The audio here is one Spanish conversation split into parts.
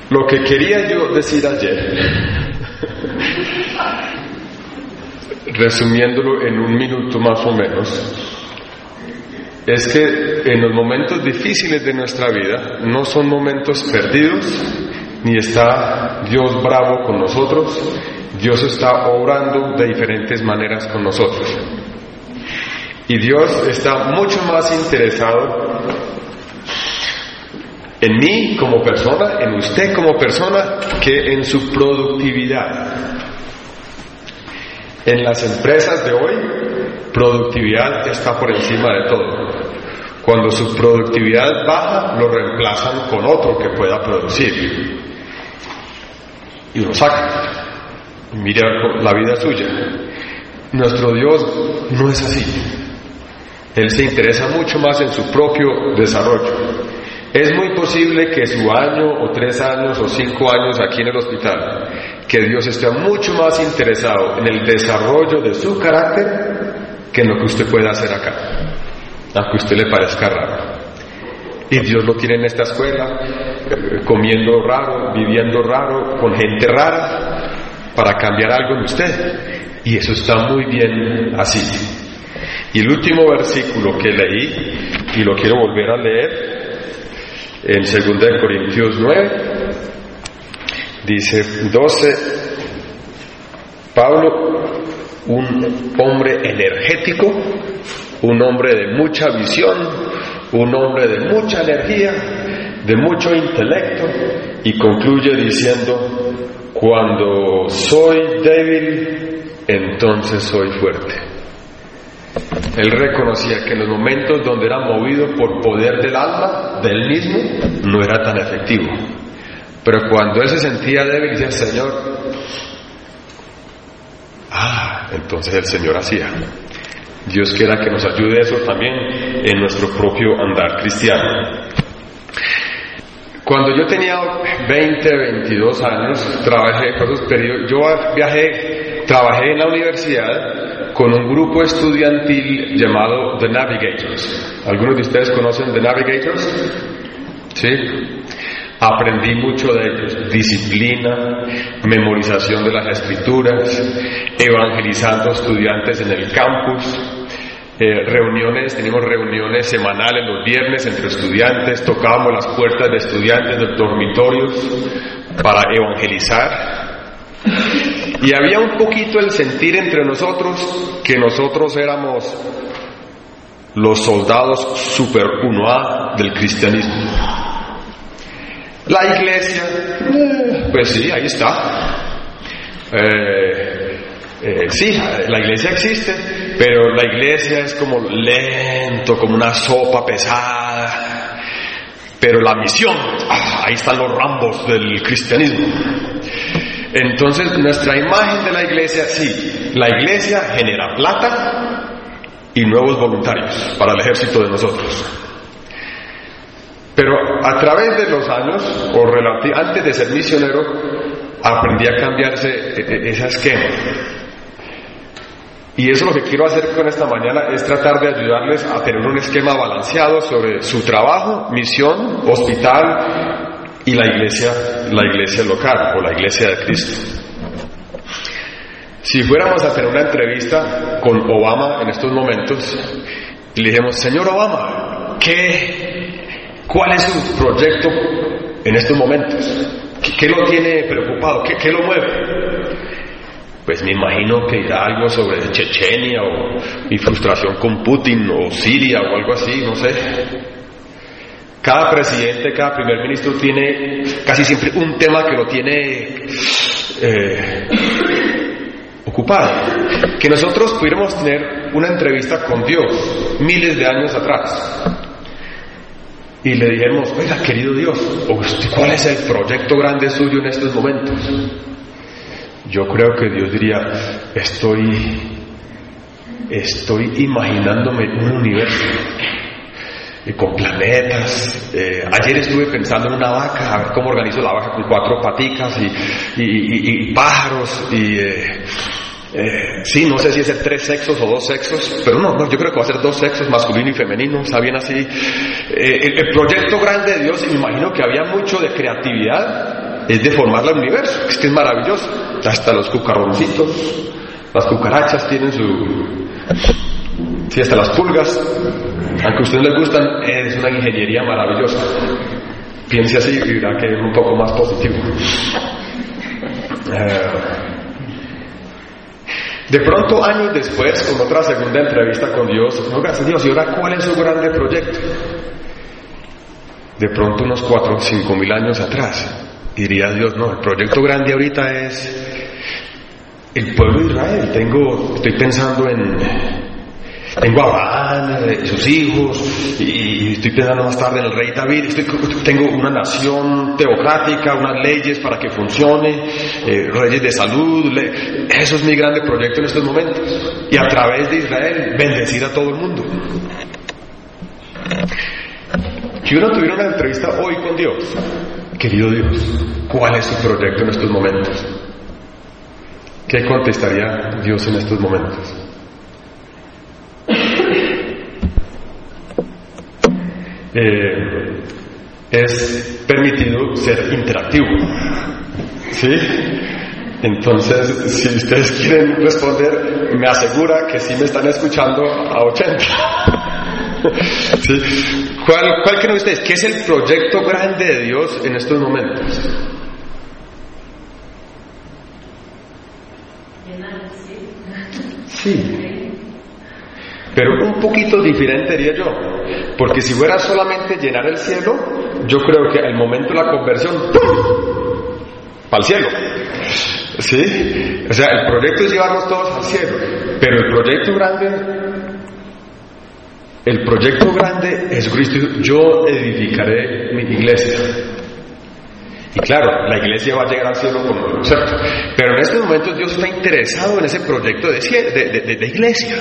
Lo que quería yo decir ayer, resumiéndolo en un minuto más o menos, es que en los momentos difíciles de nuestra vida no son momentos perdidos, ni está Dios bravo con nosotros. Dios está obrando de diferentes maneras con nosotros. Y Dios está mucho más interesado en mí como persona, en usted como persona, que en su productividad. En las empresas de hoy, productividad está por encima de todo. Cuando su productividad baja, lo reemplazan con otro que pueda producir. Y lo sacan. Mira la vida suya. Nuestro Dios no es así. Él se interesa mucho más en su propio desarrollo. Es muy posible que su año o 3 años o 5 años aquí en el hospital, que Dios esté mucho más interesado en el desarrollo de su carácter que en lo que usted pueda hacer acá, aunque a usted le parezca raro. Y Dios lo tiene en esta escuela, comiendo raro, viviendo raro, con gente rara, para cambiar algo en usted. Y eso está muy bien así. Y el último versículo que leí, y lo quiero volver a leer, en 2 Corintios 9, dice 12, Pablo, un hombre energético, un hombre de mucha visión, un hombre de mucha energía, de mucho intelecto, y concluye diciendo: cuando soy débil, entonces soy fuerte. Él reconocía que en los momentos donde era movido por poder del alma, de él mismo, no era tan efectivo. Pero cuando él se sentía débil, decía: Señor, entonces el Señor hacía. Dios quiera que nos ayude eso también en nuestro propio andar cristiano. Cuando yo tenía 20, 22 años, trabajé en la universidad con un grupo estudiantil llamado The Navigators. ¿Algunos de ustedes conocen The Navigators? ¿Sí? Aprendí mucho de ellos: disciplina, memorización de las escrituras, evangelizando estudiantes en el campus, teníamos reuniones semanales los viernes entre estudiantes, tocábamos las puertas de estudiantes de dormitorios para evangelizar. Y había un poquito el sentir entre nosotros que nosotros éramos los soldados super 1A del cristianismo. La iglesia, pues sí, ahí está. Sí, la iglesia existe, pero la iglesia es como lento, como una sopa pesada. Pero la misión, ahí están los Rambos del cristianismo. Entonces, nuestra imagen de la iglesia, sí, la iglesia genera plata y nuevos voluntarios para el ejército de nosotros. Pero a través de los años, antes de ser misionero, aprendí a cambiarse ese esquema. Y eso lo que quiero hacer con esta mañana es tratar de ayudarles a tener un esquema balanceado sobre su trabajo, misión, hospital y la iglesia local o la iglesia de Cristo. Si fuéramos a tener una entrevista con Obama en estos momentos y le dijéramos: señor Obama, ¿cuál es su proyecto en estos momentos? ¿Qué lo tiene preocupado? ¿Qué lo mueve? Pues me imagino que dirá algo sobre Chechenia o mi frustración con Putin o Siria o algo así, no sé. Cada presidente, cada primer ministro tiene casi siempre un tema que lo tiene ocupado. Que nosotros pudiéramos tener una entrevista con Dios miles de años atrás y le dijéramos: oiga, querido Dios, ¿cuál es el proyecto grande suyo en estos momentos? Yo creo que Dios diría: estoy imaginándome un universo con planetas. Ayer estuve pensando en una vaca, a ver cómo organizo la vaca con 4 paticas y pájaros sí, no sé si es el 3 sexos o 2 sexos, pero no, yo creo que va a ser 2 sexos, masculino y femenino, está bien así. El proyecto grande de Dios, me imagino que había mucho de creatividad es deformarla al universo. Es que es maravilloso. Hasta los cucarroncitos, las cucarachas tienen sí, hasta las pulgas, aunque a ustedes les gustan, es una ingeniería maravillosa. Piense así y verá que es un poco más positivo. De pronto, años después, con otra segunda entrevista con Dios, no, gracias a Dios, ¿y ahora cuál es su grande proyecto? De pronto, unos 4 o 5 mil años atrás, diría Dios, no, el proyecto grande ahorita es el pueblo de Israel. Estoy pensando tengo a Abraham y sus hijos, y estoy pensando más tarde en el rey David. Tengo una nación teocrática, unas leyes para que funcione, reyes de salud. Eso es mi grande proyecto en estos momentos. Y a través de Israel, bendecir a todo el mundo. Si uno tuviera una entrevista hoy con Dios, querido Dios, ¿cuál es su proyecto en estos momentos? ¿Qué contestaría Dios en estos momentos? Es permitido ser interactivo, ¿sí? Entonces, si ustedes quieren responder, me asegura que sí me están escuchando a 80. ¿Sí? ¿Cuál creen ustedes? ¿Qué es el proyecto grande de Dios en estos momentos? Sí. Pero un poquito diferente, diría yo. Porque si fuera solamente llenar el cielo, yo creo que al momento de la conversión, ¡pum!, para el cielo. ¿Sí? O sea, el proyecto es llevarnos todos al cielo. Pero el proyecto grande es Cristo. Yo edificaré mi iglesia. Y claro, la iglesia va a llegar al cielo con nosotros, ¿cierto? Pero en estos momentos Dios está interesado en ese proyecto de iglesia.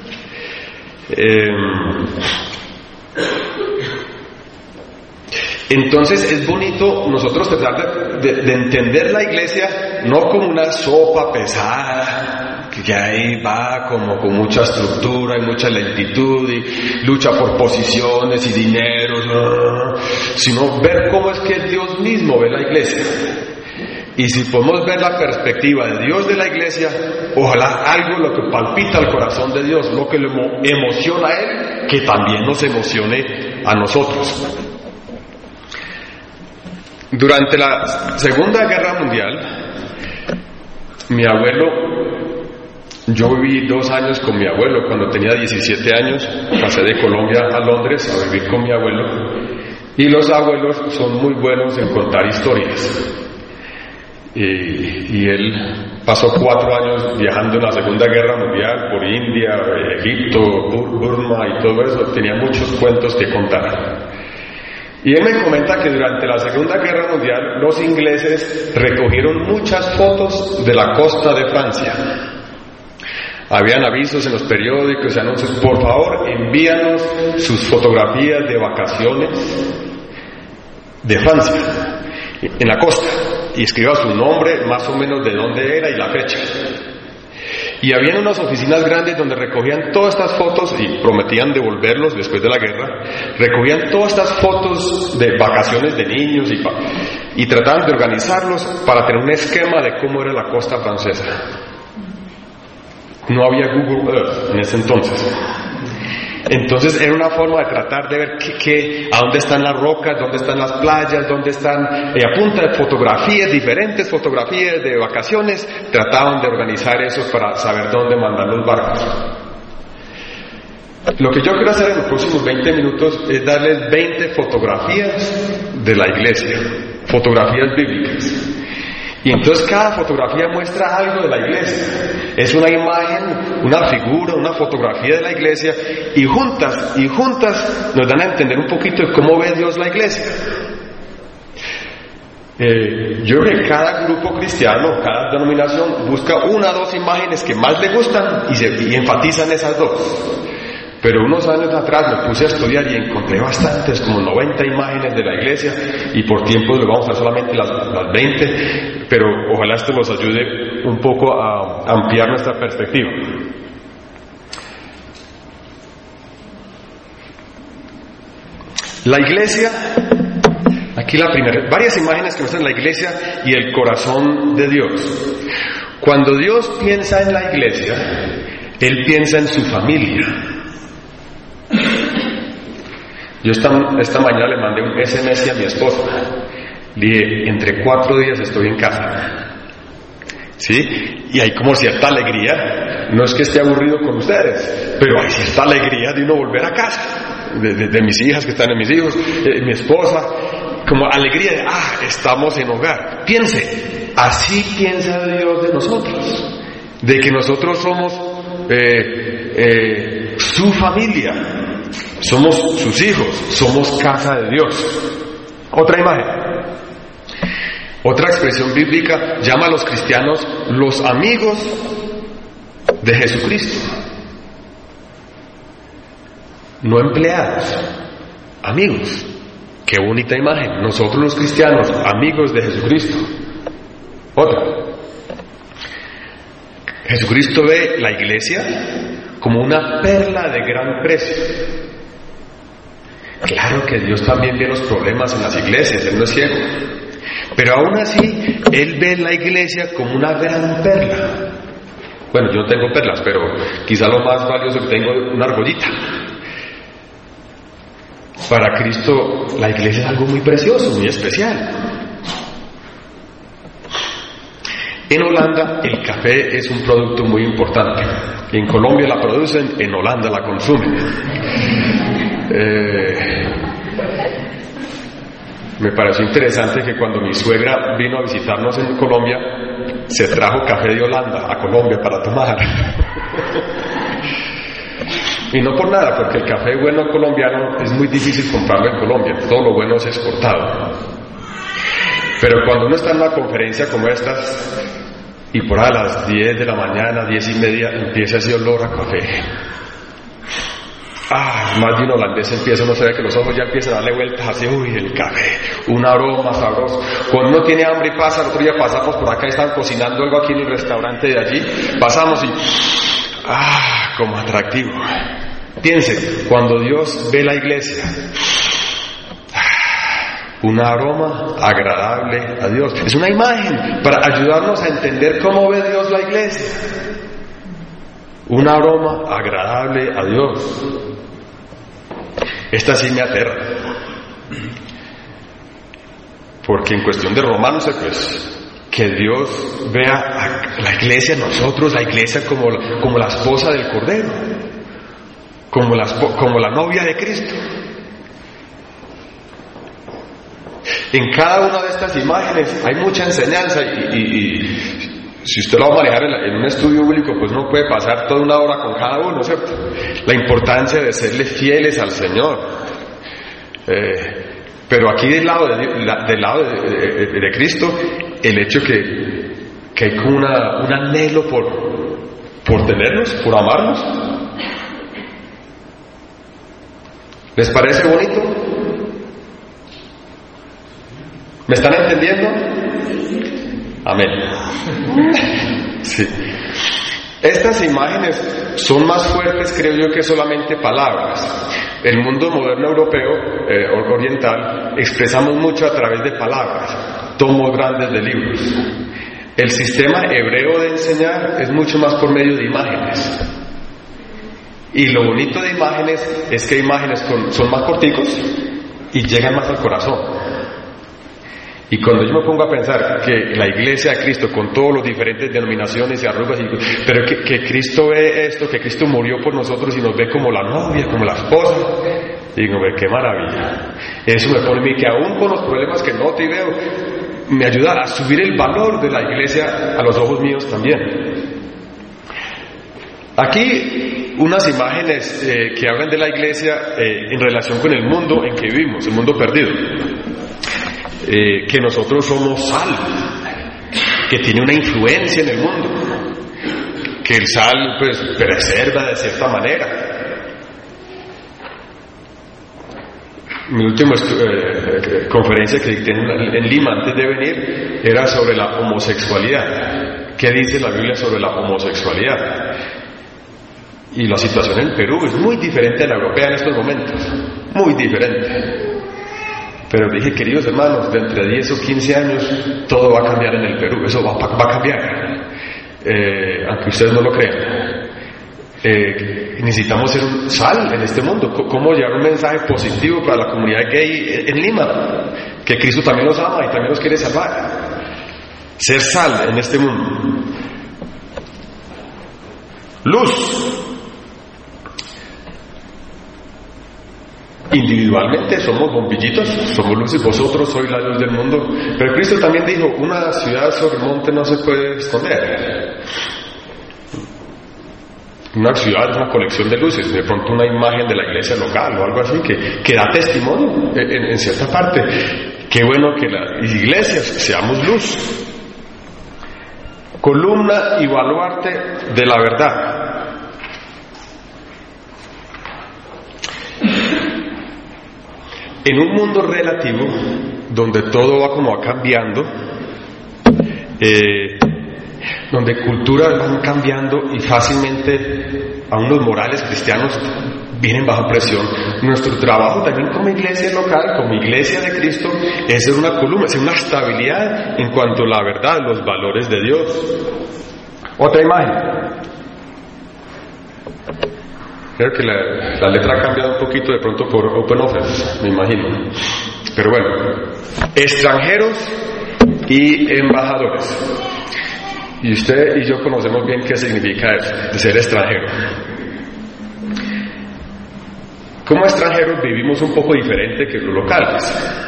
Entonces es bonito nosotros tratar de entender la iglesia no como una sopa pesada que ya ahí va como con mucha estructura y mucha lentitud y lucha por posiciones y dinero, sino ver cómo es que Dios mismo ve la iglesia. Y si podemos ver la perspectiva de Dios de la iglesia, ojalá algo lo que palpita al corazón de Dios, lo que le emociona a Él, que también nos emocione a nosotros. Durante la Segunda Guerra Mundial, mi abuelo, yo viví 2 años con mi abuelo. Cuando tenía 17 años, pasé de Colombia a Londres a vivir con mi abuelo. Y los abuelos son muy buenos en contar historias. Y él pasó 4 años viajando en la Segunda Guerra Mundial por India, Egipto, Burma y todo eso. Tenía muchos cuentos que contar. Y él me comenta que durante la Segunda Guerra Mundial los ingleses recogieron muchas fotos de la costa de Francia. Habían avisos en los periódicos y anuncios: por favor, envíanos sus fotografías de vacaciones de Francia en la costa, y escriba su nombre, más o menos de dónde era y la fecha. Y habían unas oficinas grandes donde recogían todas estas fotos y prometían devolverlos después de la guerra. Recogían todas estas fotos de vacaciones de niños y trataban de organizarlos para tener un esquema de cómo era la costa francesa. No había Google Earth en ese entonces. Entonces era una forma de tratar de ver a dónde están las rocas, dónde están las playas, dónde están, a punta de fotografías, diferentes fotografías de vacaciones, trataban de organizar eso para saber dónde mandar los barcos. Lo que yo quiero hacer en los próximos 20 minutos es darles 20 fotografías de la iglesia, fotografías bíblicas. Y entonces cada fotografía muestra algo de la iglesia. Es una imagen, una figura, una fotografía de la iglesia, y juntas nos dan a entender un poquito de cómo ve Dios la iglesia. Yo creo que cada grupo cristiano, cada denominación busca 1 o 2 imágenes que más le gustan y enfatizan esas 2. Pero unos años atrás me puse a estudiar y encontré bastantes, como 90 imágenes de la iglesia, y por tiempo le vamos a dar solamente las 20, pero ojalá esto nos ayude un poco a ampliar nuestra perspectiva. La iglesia Aquí varias imágenes que muestran la iglesia y el corazón de Dios. Cuando Dios piensa en la iglesia, Él piensa en su familia. Yo esta mañana le mandé un SMS a mi esposa. Le dije, entre 4 días estoy en casa. ¿Sí? Y hay como cierta alegría. No es que esté aburrido con ustedes, pero hay cierta alegría de uno volver a casa. De mis hijas que están en mis hijos, mi esposa. Como alegría de, estamos en hogar. Piense, así piensa Dios de nosotros. De que nosotros somos su familia. Somos sus hijos, somos casa de Dios. Otra imagen. Otra expresión bíblica llama a los cristianos los amigos de Jesucristo. No empleados, amigos. Qué bonita imagen. Nosotros los cristianos, amigos de Jesucristo. Otra. Jesucristo ve la iglesia como una perla de gran precio. Claro que Dios también ve los problemas en las iglesias, Él no es ciego. Pero aún así, Él ve la iglesia como una gran perla. Bueno, yo no tengo perlas, pero quizá lo más valioso que tengo es una argollita. Para Cristo, la iglesia es algo muy precioso, muy especial. En Holanda, el café es un producto muy importante. En Colombia la producen, en Holanda la consumen. Me pareció interesante que cuando mi suegra vino a visitarnos en Colombia, se trajo café de Holanda a Colombia para tomar. Y no por nada, porque el café bueno colombiano es muy difícil comprarlo en Colombia, todo lo bueno es exportado. Pero cuando uno está en una conferencia como estas, y por a las 10 de la mañana, 10:30, empieza ese olor a café. Más de un holandés empieza, uno se ve que los ojos ya empiezan a darle vueltas así, el café, un aroma sabroso. Cuando uno tiene hambre y pasa, el otro día pasamos por acá y estaban cocinando algo aquí en el restaurante de allí, pasamos y, como atractivo. Piense, cuando Dios ve la iglesia, un aroma agradable a Dios. Es una imagen para ayudarnos a entender cómo ve Dios la iglesia. Un aroma agradable a Dios. Esta sí me aterra. Porque en cuestión de Romanos, pues, que Dios vea a la iglesia, nosotros, la iglesia como la esposa del Cordero, como la novia de Cristo. En cada una de estas imágenes hay mucha enseñanza y si usted lo va a manejar en un estudio bíblico, pues no puede pasar toda una hora con cada uno, ¿cierto? La importancia de serle fieles al Señor. Pero aquí del lado de Cristo, el hecho que hay como un anhelo por tenernos, por amarnos. ¿Les parece bonito? ¿Me están entendiendo? Amén. Sí. Estas imágenes son más fuertes, creo yo, que solamente palabras. El mundo moderno europeo, oriental, expresamos mucho a través de palabras, tomos grandes de libros. El sistema hebreo de enseñar es mucho más por medio de imágenes. Y lo bonito de imágenes es que imágenes son más corticos y llegan más al corazón. Y cuando yo me pongo a pensar que la iglesia de Cristo, con todas las diferentes denominaciones y arrugas, pero que Cristo ve esto, que Cristo murió por nosotros y nos ve como la novia, como la esposa, digo, qué maravilla. Eso me pone a mí que aún con los problemas que noto y veo, me ayuda a subir el valor de la iglesia a los ojos míos también. Aquí unas imágenes que hablan de la iglesia en relación con el mundo en que vivimos, el mundo perdido. Que nosotros somos sal, que tiene una influencia en el mundo, que el sal pues preserva de cierta manera. Mi última conferencia que dicté en Lima antes de venir era sobre la homosexualidad. ¿Qué dice la Biblia sobre la homosexualidad? Y la situación en Perú es muy diferente a la europea en estos momentos, muy diferente. Pero dije, queridos hermanos, de entre 10 o 15 años todo va a cambiar en el Perú, eso va a cambiar, aunque ustedes no lo crean. Necesitamos ser un sal en este mundo. ¿Cómo llevar un mensaje positivo para la comunidad gay en Lima? Que Cristo también los ama y también los quiere salvar. Ser sal en este mundo. Luz. Individualmente somos bombillitos, somos luces, vosotros sois la luz del mundo. Pero Cristo también dijo, una ciudad sobre el monte no se puede esconder. Una ciudad es una colección de luces, de pronto una imagen de la iglesia local o algo así que da testimonio en cierta parte. Qué bueno que las iglesias seamos luz. Columna y baluarte de la verdad. En un mundo relativo, donde todo va como cambiando, donde culturas van cambiando y fácilmente aún los morales cristianos vienen bajo presión, nuestro trabajo también como iglesia local, como iglesia de Cristo, es ser una columna, es una estabilidad en cuanto a la verdad, los valores de Dios. Otra imagen. Creo que la letra ha cambiado un poquito de pronto por Open Office, me imagino. Pero bueno, extranjeros y embajadores. Y usted y yo conocemos bien qué significa eso, de ser extranjero. Como extranjeros vivimos un poco diferente que los locales.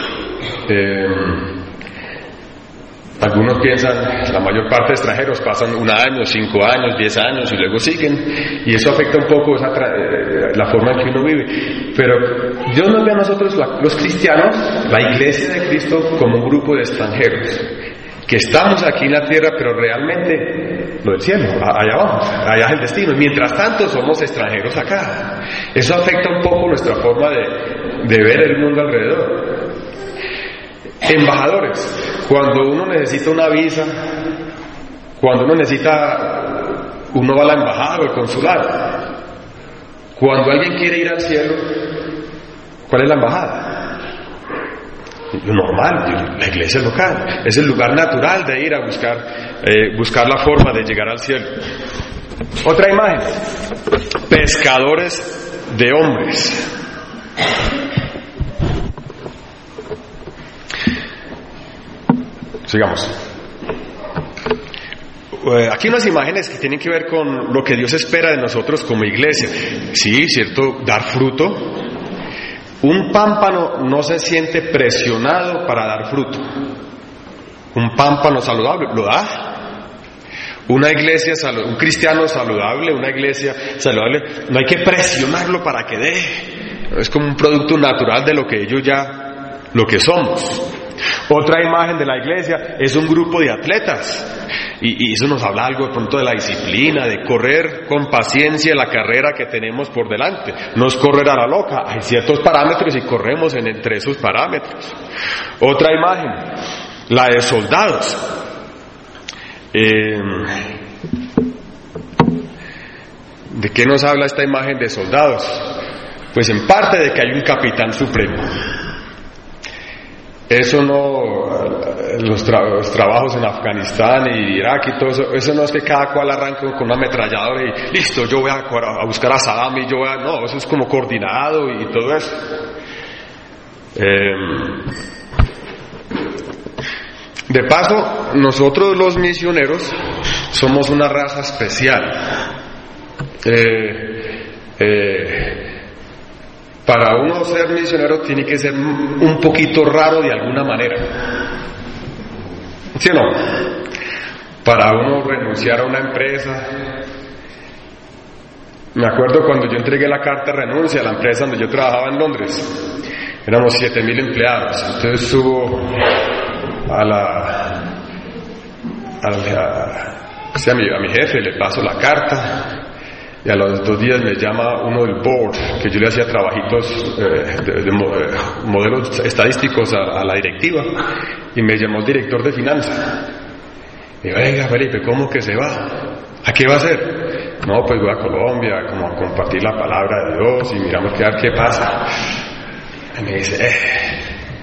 Algunos piensan, la mayor parte de extranjeros pasan 1 año, 5 años, 10 años y luego siguen, y eso afecta un poco la forma en que uno vive. Pero Dios nos ve a nosotros, los cristianos, la iglesia de Cristo, como un grupo de extranjeros, que estamos aquí en la tierra, pero realmente lo del cielo, allá vamos, allá es el destino. Mientras tanto somos extranjeros acá. Eso afecta un poco nuestra forma de ver el mundo alrededor. Embajadores, cuando uno necesita una visa, cuando uno va a la embajada o el consulado. Cuando alguien quiere ir al cielo, ¿cuál es la embajada? Lo normal, la iglesia local, es el lugar natural de ir a buscar la forma de llegar al cielo. Otra imagen, pescadores de hombres. Sigamos. Aquí unas imágenes que tienen que ver con lo que Dios espera de nosotros como iglesia. Sí, cierto, dar fruto. Un pámpano no se siente presionado para dar fruto. Un pámpano saludable lo da. Una iglesia, un cristiano saludable, una iglesia saludable, no hay que presionarlo para que dé. Es como un producto natural de lo que somos. Otra imagen de la iglesia es un grupo de atletas, y eso nos habla algo de pronto de la disciplina, de correr con paciencia la carrera que tenemos por delante. No es correr a la loca, hay ciertos parámetros y corremos entre esos parámetros. Otra imagen, la de soldados. ¿De qué nos habla esta imagen de soldados? Pues en parte de que hay un capitán supremo. Eso no, los trabajos en Afganistán y Irak y todo eso no es que cada cual arranque con una ametralladora y listo, yo voy a buscar a Saddam y no, eso es como coordinado y todo eso. De paso, nosotros los misioneros somos una raza especial. Para uno ser misionero tiene que ser un poquito raro de alguna manera. ¿Sí o no? Para uno renunciar a una empresa. Me acuerdo cuando yo entregué la carta de renuncia a la empresa donde yo trabajaba en Londres. Éramos 7,000 empleados. Entonces subo a mi jefe, le paso la carta. Y a los 2 días me llama uno del board, que yo le hacía trabajitos de modelos estadísticos a la directiva, y me llamó el director de finanzas. Y digo, venga Felipe, ¿cómo que se va? ¿A qué va a hacer? No, pues voy a Colombia, como a compartir la palabra de Dios, y miramos qué pasa. Y me dice,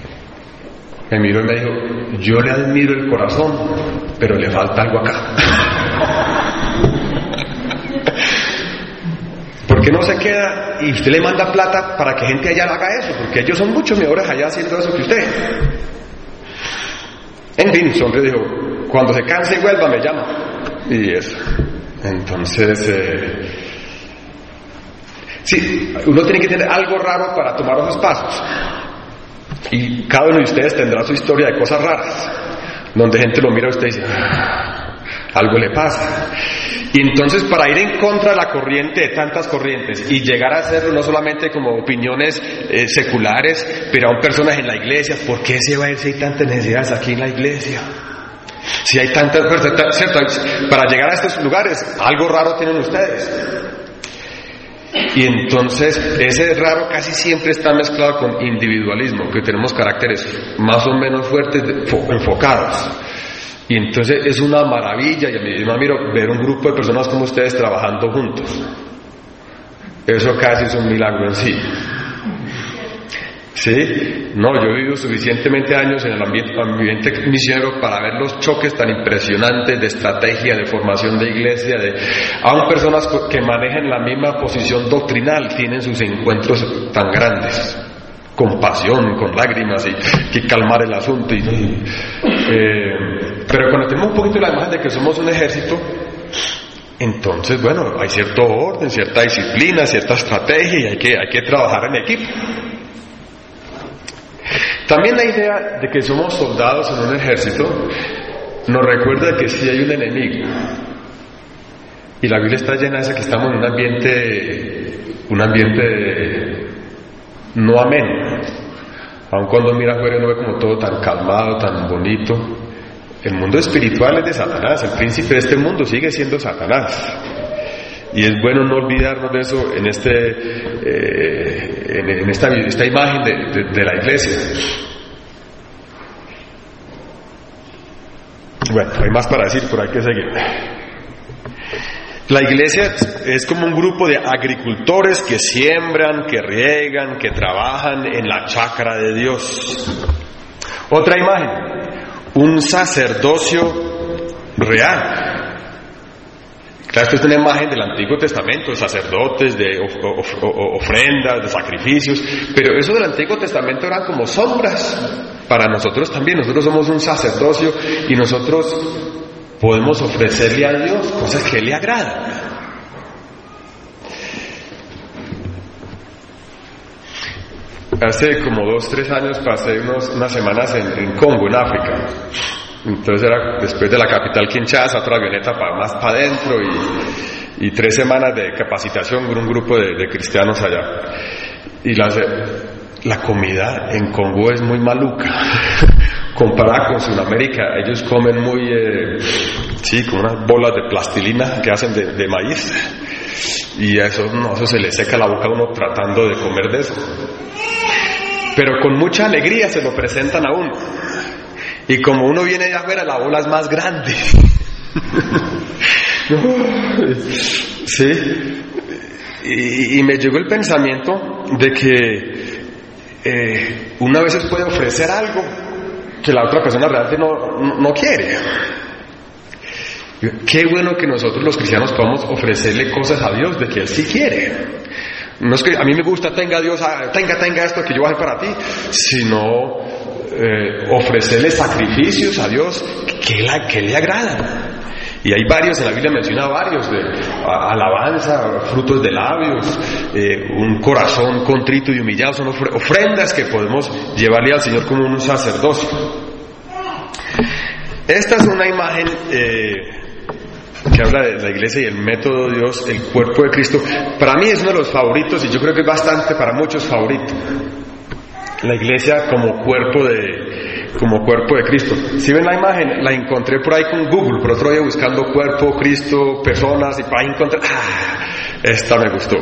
Me miró y me dijo: yo le admiro el corazón, pero le falta algo acá. ¿Por qué no se queda y usted le manda plata para que gente allá haga eso? Porque ellos son muchos mejores allá haciendo eso que usted. En fin, su hombre dijo: cuando se canse y vuelva me llama. Y eso. Entonces, sí, uno tiene que tener algo raro para tomar esos pasos. Y cada uno de ustedes tendrá su historia de cosas raras, donde gente lo mira a usted y dice: algo le pasa. Y entonces, para ir en contra de la corriente de tantas corrientes y llegar a hacerlo no solamente como opiniones seculares, pero aún personas en la iglesia, ¿por qué se va a ir si hay tantas necesidades aquí en la iglesia? Si hay tantas, ¿cierto? Para llegar a estos lugares, algo raro tienen ustedes. Y entonces ese raro casi siempre está mezclado con individualismo, que tenemos caracteres más o menos fuertes, enfocados. Y entonces es una maravilla, y a mí me admiro ver un grupo de personas como ustedes trabajando juntos. Eso casi es un milagro en sí. ¿Sí? No, yo he vivido suficientemente años en el ambiente misionero para ver los choques tan impresionantes de estrategia, de formación de iglesia, aún personas que manejan la misma posición doctrinal tienen sus encuentros tan grandes, con pasión, con lágrimas, y que calmar el asunto. Pero cuando tenemos un poquito la imagen de que somos un ejército, entonces, bueno, hay cierto orden, cierta disciplina, cierta estrategia, y hay que trabajar en equipo. También la idea de que somos soldados en un ejército nos recuerda que sí hay un enemigo, y la Biblia está llena de que estamos en un ambiente no ameno. Aun cuando mira afuera uno ve como todo tan calmado, tan bonito. El mundo espiritual es de Satanás, el príncipe de este mundo sigue siendo Satanás. Y es bueno no olvidarnos de eso en esta imagen de la iglesia. Bueno, hay más para decir, pero hay que seguir. La iglesia es como un grupo de agricultores que siembran, que riegan, que trabajan en la chacra de Dios. Otra imagen, un sacerdocio real. Claro, esto es una imagen del Antiguo Testamento, de sacerdotes, de ofrendas, de sacrificios, pero eso del Antiguo Testamento eran como sombras para nosotros también. Nosotros somos un sacerdocio y nosotros podemos ofrecerle a Dios cosas que Él le agradan. Hace como 2-3 años pasé unas semanas en Congo, en África. Entonces era después de la capital Kinshasa, otra avioneta más para adentro, y 3 semanas de capacitación con un grupo de cristianos allá. Y la comida en Congo es muy maluca comparada con Sudamérica. Ellos comen muy con unas bolas de plastilina que hacen de maíz, y eso se le seca la boca a uno tratando de comer de eso, pero con mucha alegría se lo presentan a uno. Y como uno viene de afuera, la bola es más grande. Sí. Y me llegó el pensamiento de que una vez puede ofrecer algo que la otra persona realmente no quiere. Qué bueno que nosotros los cristianos podamos ofrecerle cosas a Dios de que Él sí quiere. No es que a mí me gusta, tenga Dios, tenga esto que yo voy a hacer para ti, sino ofrecerle sacrificios a Dios que le agradan. Y hay varios, en la Biblia menciona varios, de alabanza, frutos de labios, un corazón contrito y humillado, son ofrendas que podemos llevarle al Señor como un sacerdocio. Esta es una imagen que habla de la iglesia y el método de Dios, el cuerpo de Cristo. Para mí es uno de los favoritos, y yo creo que es bastante para muchos favorito. La iglesia como cuerpo de Cristo. Si ven la imagen, la encontré por ahí con Google, por otro día buscando cuerpo, Cristo, personas, y para ahí encontré, esta me gustó.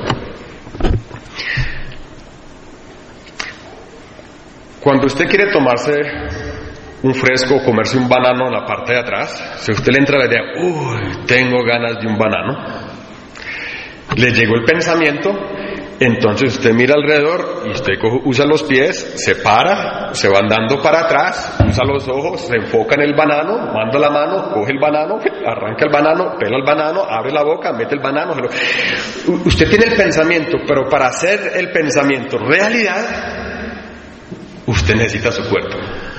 Cuando usted quiere tomarse un fresco o comerse un banano en la parte de atrás, si a usted le entra la idea, tengo ganas de un banano, le llegó el pensamiento, Entonces usted mira alrededor y usted usa los pies, se para, se va andando para atrás, usa los ojos, se enfoca en el banano, manda la mano, coge el banano, arranca el banano, pela el banano, abre la boca, mete el banano. Usted tiene el pensamiento, pero para hacer el pensamiento realidad, usted necesita su cuerpo.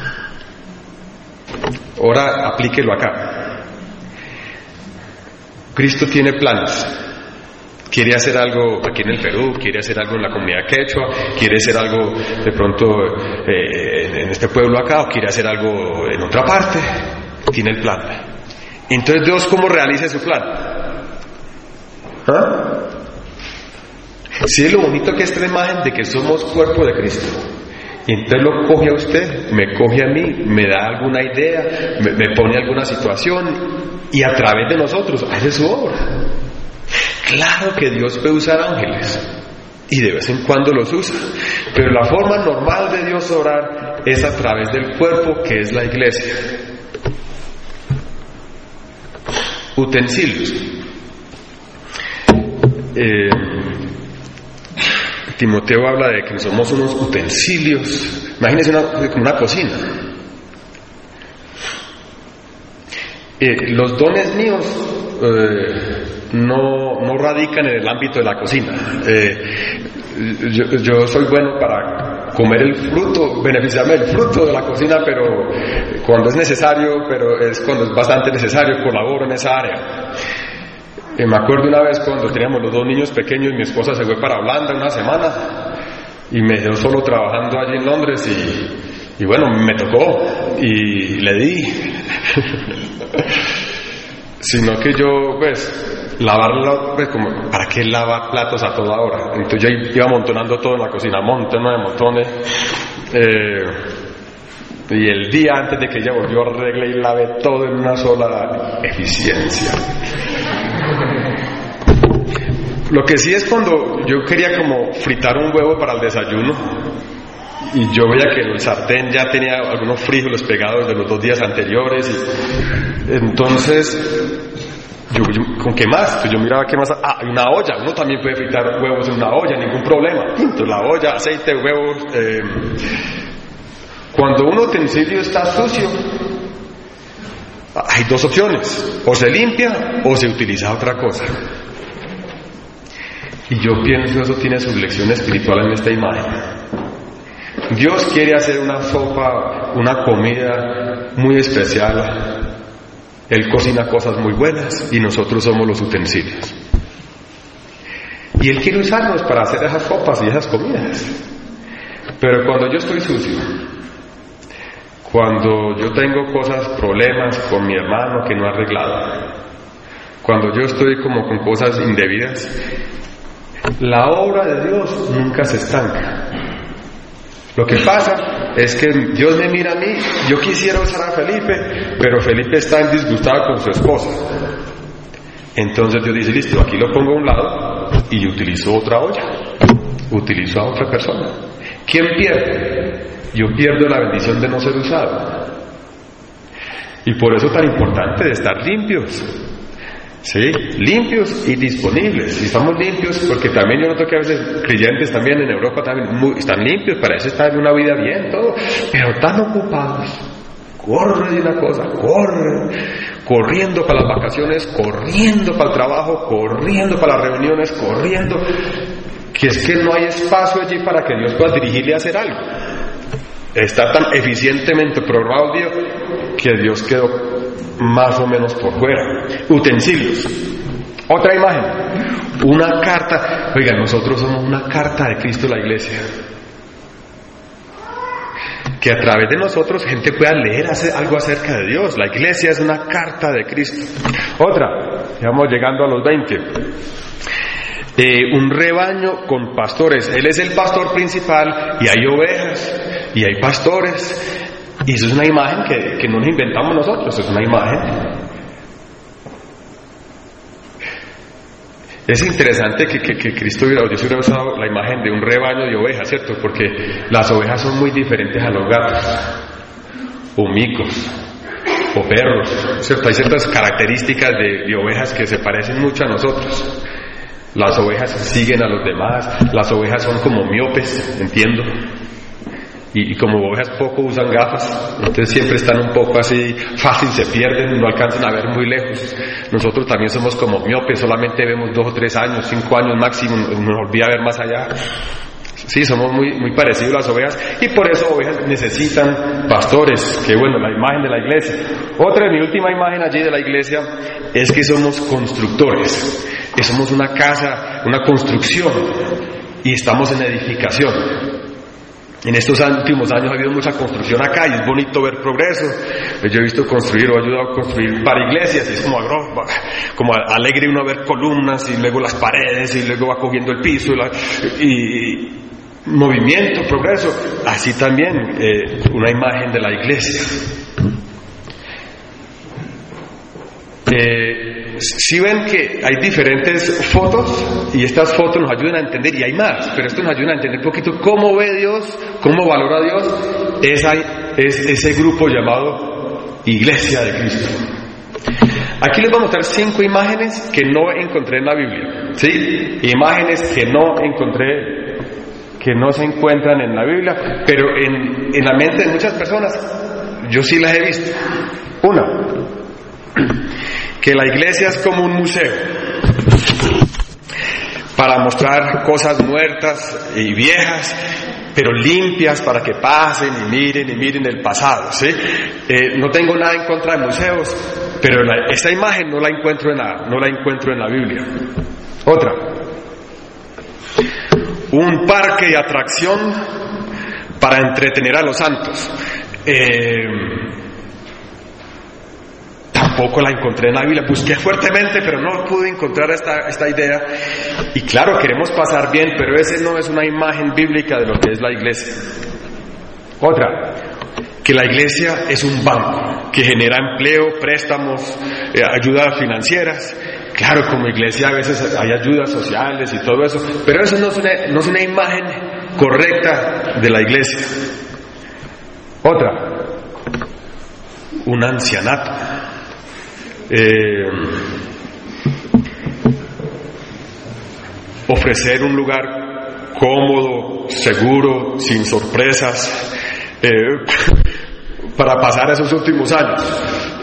Ahora aplíquelo acá. Cristo tiene planes. Quiere hacer algo aquí en el Perú, quiere hacer algo en la comunidad quechua, quiere hacer algo de pronto en este pueblo acá, o quiere hacer algo en otra parte. Tiene el plan. Entonces, Dios, ¿cómo realiza su plan? ¿Ah? Sí, es lo bonito que es esta imagen de que somos cuerpo de Cristo. Y entonces lo coge a usted, me coge a mí, me da alguna idea, me pone alguna situación, y a través de nosotros hace su obra. Claro que Dios puede usar ángeles, y de vez en cuando los usa, pero la forma normal de Dios obrar es a través del cuerpo, que es la iglesia. Utensilios. Timoteo habla de que somos unos utensilios. Imagínense como una cocina. Los dones míos no radican en el ámbito de la cocina. Yo soy bueno para comer el fruto, beneficiarme del fruto de la cocina, pero cuando es necesario, cuando es bastante necesario, colaboro en esa área. Me acuerdo una vez cuando teníamos los 2 niños pequeños, mi esposa se fue para Holanda una semana y me dejó solo trabajando allí en Londres y bueno, me tocó y le di. Sino que yo, lavarlo, como, ¿para qué lavar platos a toda hora? Entonces yo iba amontonando todo en la cocina, montones. Y el día antes de que ella volvió, arreglé y lavé todo en una sola eficiencia. Lo que sí es cuando yo quería como fritar un huevo para el desayuno y yo veía que el sartén ya tenía algunos frijoles pegados de los 2 días anteriores y entonces ¿con qué más? Entonces yo miraba qué más. Hay una olla, uno también puede fritar huevos en una olla, ningún problema. Entonces la olla, aceite, huevos. Cuando un utensilio está sucio, hay 2 opciones: o se limpia o se utiliza otra cosa. Y yo pienso eso tiene su lección espiritual en esta imagen. Dios quiere hacer una sopa, una comida muy especial. Él cocina cosas muy buenas y nosotros somos los utensilios. Y Él quiere usarnos para hacer esas sopas y esas comidas. Pero cuando yo estoy sucio, cuando yo tengo problemas con mi hermano que no ha arreglado, cuando yo estoy como con cosas indebidas, la obra de Dios nunca se estanca. Lo que pasa es que Dios me mira a mí, yo quisiera usar a Felipe, pero Felipe está disgustado con su esposa. Entonces Dios dice, listo, aquí lo pongo a un lado y utilizo otra olla, utilizo a otra persona. ¿Quién pierde? Yo pierdo la bendición de no ser usado. Y por eso es tan importante de estar limpios. ¿Sí? Limpios y disponibles. Y estamos limpios porque también yo noto que a veces creyentes también en Europa también están limpios, parece estar en una vida bien, todo, pero tan ocupados. Corre de una cosa, corriendo para las vacaciones, corriendo para el trabajo, corriendo para las reuniones, corriendo, que es que no hay espacio allí para que Dios pueda dirigirle a hacer algo. Está tan eficientemente programado Dios que Dios quedó más o menos por fuera. Utensilios. Otra imagen, una carta. Oigan, nosotros somos una carta de Cristo a la iglesia, que a través de nosotros gente pueda leer algo acerca de Dios. La iglesia es una carta de Cristo. Otra, estamos llegando a los 20. Un rebaño con pastores. Él es el pastor principal y hay ovejas y hay pastores. Y eso es una imagen que no nos inventamos nosotros, es una imagen. Es interesante que Cristo o Dios hubiera usado la imagen de un rebaño de ovejas, ¿cierto? Porque las ovejas son muy diferentes a los gatos, o micos, o perros, ¿cierto? Hay ciertas características de ovejas que se parecen mucho a nosotros. Las ovejas siguen a los demás, las ovejas son como miopes, entiendo. Y como ovejas poco usan gafas, entonces siempre están un poco así, fácil se pierden, no alcanzan a ver muy lejos. Nosotros también somos como miopes, solamente vemos 2 o 3 años, 5 años máximo, nos olvida ver más allá. Sí, somos muy parecidos a las ovejas, y por eso ovejas necesitan pastores. Que bueno, la imagen de la iglesia. Otra, mi última imagen allí de la iglesia, es que somos constructores. Que somos una casa, una construcción, y estamos en edificación. En estos últimos años ha habido mucha construcción acá, y es bonito ver progreso. Yo he visto construir, o he ayudado a construir para iglesias, y es como alegre uno ver columnas, y luego las paredes, y luego va cogiendo el piso, y movimiento, progreso. Así también una imagen de la iglesia. Si ven que hay diferentes fotos, y estas fotos nos ayudan a entender, y hay más, pero esto nos ayuda a entender un poquito cómo ve Dios, cómo valora Dios ese grupo llamado Iglesia de Cristo. Aquí les voy a mostrar 5 imágenes que no encontré en la Biblia, ¿sí? Imágenes que no encontré, que no se encuentran en la Biblia, pero en la mente de muchas personas yo sí las he visto. Una, que la iglesia es como un museo para mostrar cosas muertas y viejas, pero limpias para que pasen y miren el pasado, ¿sí? No tengo nada en contra de museos, pero esta imagen no la encuentro en la Biblia. Otra, un parque de atracción para entretener a los santos. Tampoco la encontré en la Biblia. Busqué fuertemente, pero no pude encontrar esta idea. Y claro, queremos pasar bien, pero esa no es una imagen bíblica de lo que es la iglesia. Otra, que la iglesia es un banco que genera empleo, préstamos, ayudas financieras. Claro, como iglesia a veces hay ayudas sociales y todo eso, pero eso no es una imagen correcta de la iglesia. Otra, un ancianato. Ofrecer un lugar cómodo, seguro, sin sorpresas, para pasar esos últimos años.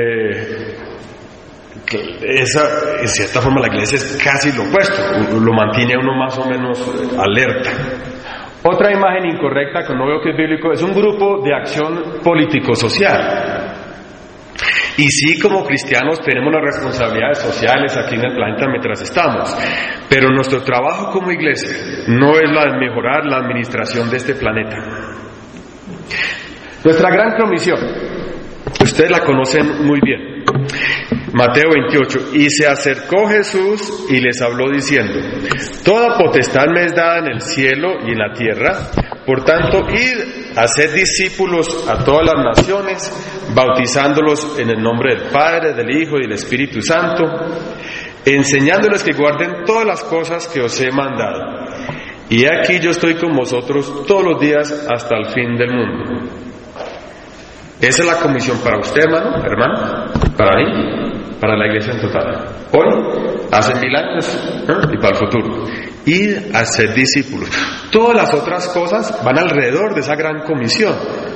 En cierta forma la iglesia es casi lo opuesto, lo mantiene a uno más o menos alerta. Otra imagen incorrecta que no veo que es bíblico es un grupo de acción político-social. Y sí, como cristianos tenemos las responsabilidades sociales aquí en el planeta mientras estamos, pero nuestro trabajo como iglesia no es la de mejorar la administración de este planeta. Nuestra gran comisión, ustedes la conocen muy bien. Mateo 28, y se acercó Jesús y les habló diciendo: toda potestad me es dada en el cielo y en la tierra, por tanto, id a ser discípulos a todas las naciones, bautizándolos en el nombre del Padre, del Hijo y del Espíritu Santo, enseñándoles que guarden todas las cosas que os he mandado. Y aquí yo estoy con vosotros todos los días hasta el fin del mundo. Esa es la comisión para usted, hermano, para mí, para la iglesia en total. Hoy, hace 1000 años, y para el futuro. Ir a ser discípulos. Todas las otras cosas van alrededor de esa gran comisión.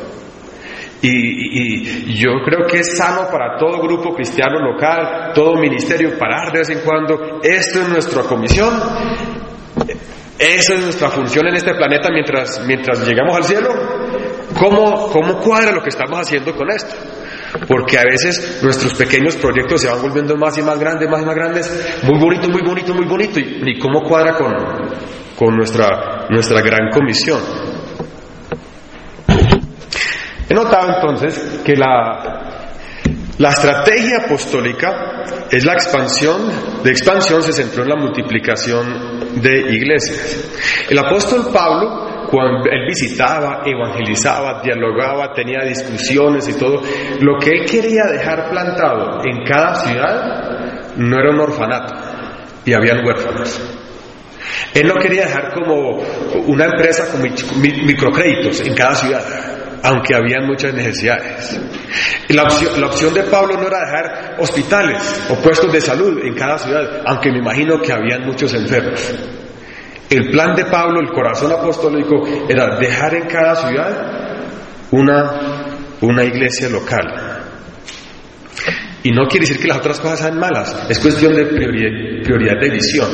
Y yo creo que es sano para todo grupo cristiano local, todo ministerio, parar de vez en cuando. Esto es nuestra comisión. Esa es nuestra función en este planeta mientras llegamos al cielo. ¿Cómo cuadra lo que estamos haciendo con esto? Porque a veces nuestros pequeños proyectos se van volviendo más y más grandes, muy bonito, y ni cómo cuadra con nuestra gran comisión. He notado entonces que la estrategia apostólica es la expansión se centró en la multiplicación de iglesias. El apóstol Pablo, cuando él visitaba, evangelizaba, dialogaba, tenía discusiones y todo, lo que él quería dejar plantado en cada ciudad no era un orfanato, y habían huérfanos. Él no quería dejar como una empresa con microcréditos en cada ciudad. aunque habían muchas necesidades. La opción de Pablo no era dejar hospitales o puestos de salud en cada ciudad, aunque me imagino que habían muchos enfermos. El plan de Pablo, el corazón apostólico, era dejar en cada ciudad una iglesia local. Y no quiere decir que las otras cosas sean malas, es cuestión de prioridad de visión.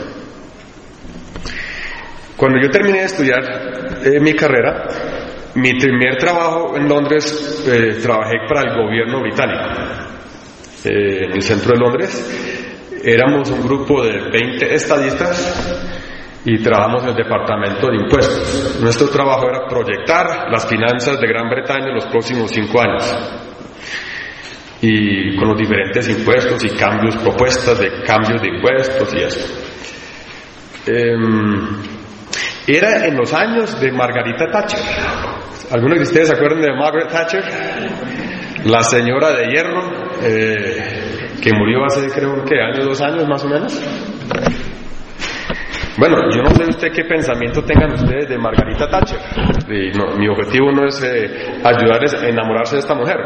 Cuando yo terminé de estudiar mi carrera, mi primer trabajo en Londres, trabajé para el gobierno británico, en el centro de Londres. Éramos un grupo de 20 estadistas y trabajamos en el departamento de impuestos. Nuestro trabajo era proyectar las finanzas de Gran Bretaña en los próximos 5 años. Y con los diferentes impuestos y cambios, propuestas de cambios de impuestos y eso. Era en los años de Margarita Thatcher. ¿Algunos de ustedes se acuerdan de Margaret Thatcher? La señora de hierro, que murió hace, creo que años, 2 años más o menos. Bueno, yo no sé usted qué pensamiento tengan ustedes de Margarita Thatcher. No, mi objetivo no es ayudarles a enamorarse de esta mujer.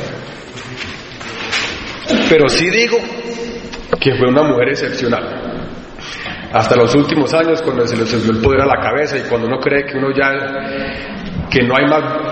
Pero sí digo que fue una mujer excepcional. Hasta los últimos años, cuando se le subió el poder a la cabeza y cuando uno cree que uno ya que no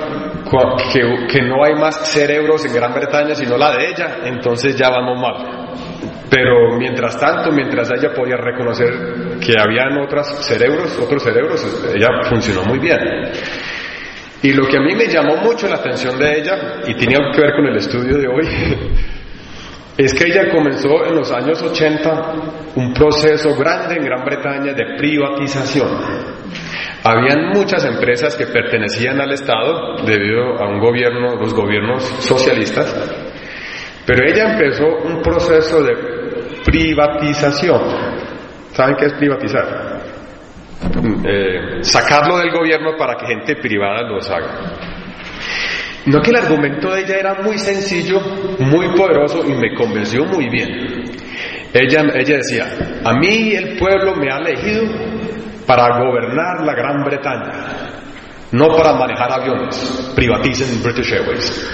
hay más cerebros en Gran Bretaña sino la de ella, entonces ya vamos mal. Pero mientras tanto, mientras ella podía reconocer que habían otros cerebros, ella funcionó muy bien. Y lo que a mí me llamó mucho la atención de ella, y tenía que ver con el estudio de hoy, es que ella comenzó en los años 80 un proceso grande en Gran Bretaña de privatización. Habían muchas empresas que pertenecían al Estado debido a los gobiernos socialistas, pero ella empezó un proceso de privatización. ¿Saben qué es privatizar? Sacarlo del gobierno para que gente privada los haga. No, que el argumento de ella era muy sencillo, muy poderoso y me convenció muy bien. Ella decía: a mí el pueblo me ha elegido para gobernar la Gran Bretaña, no para manejar aviones. Privaticen British Airways.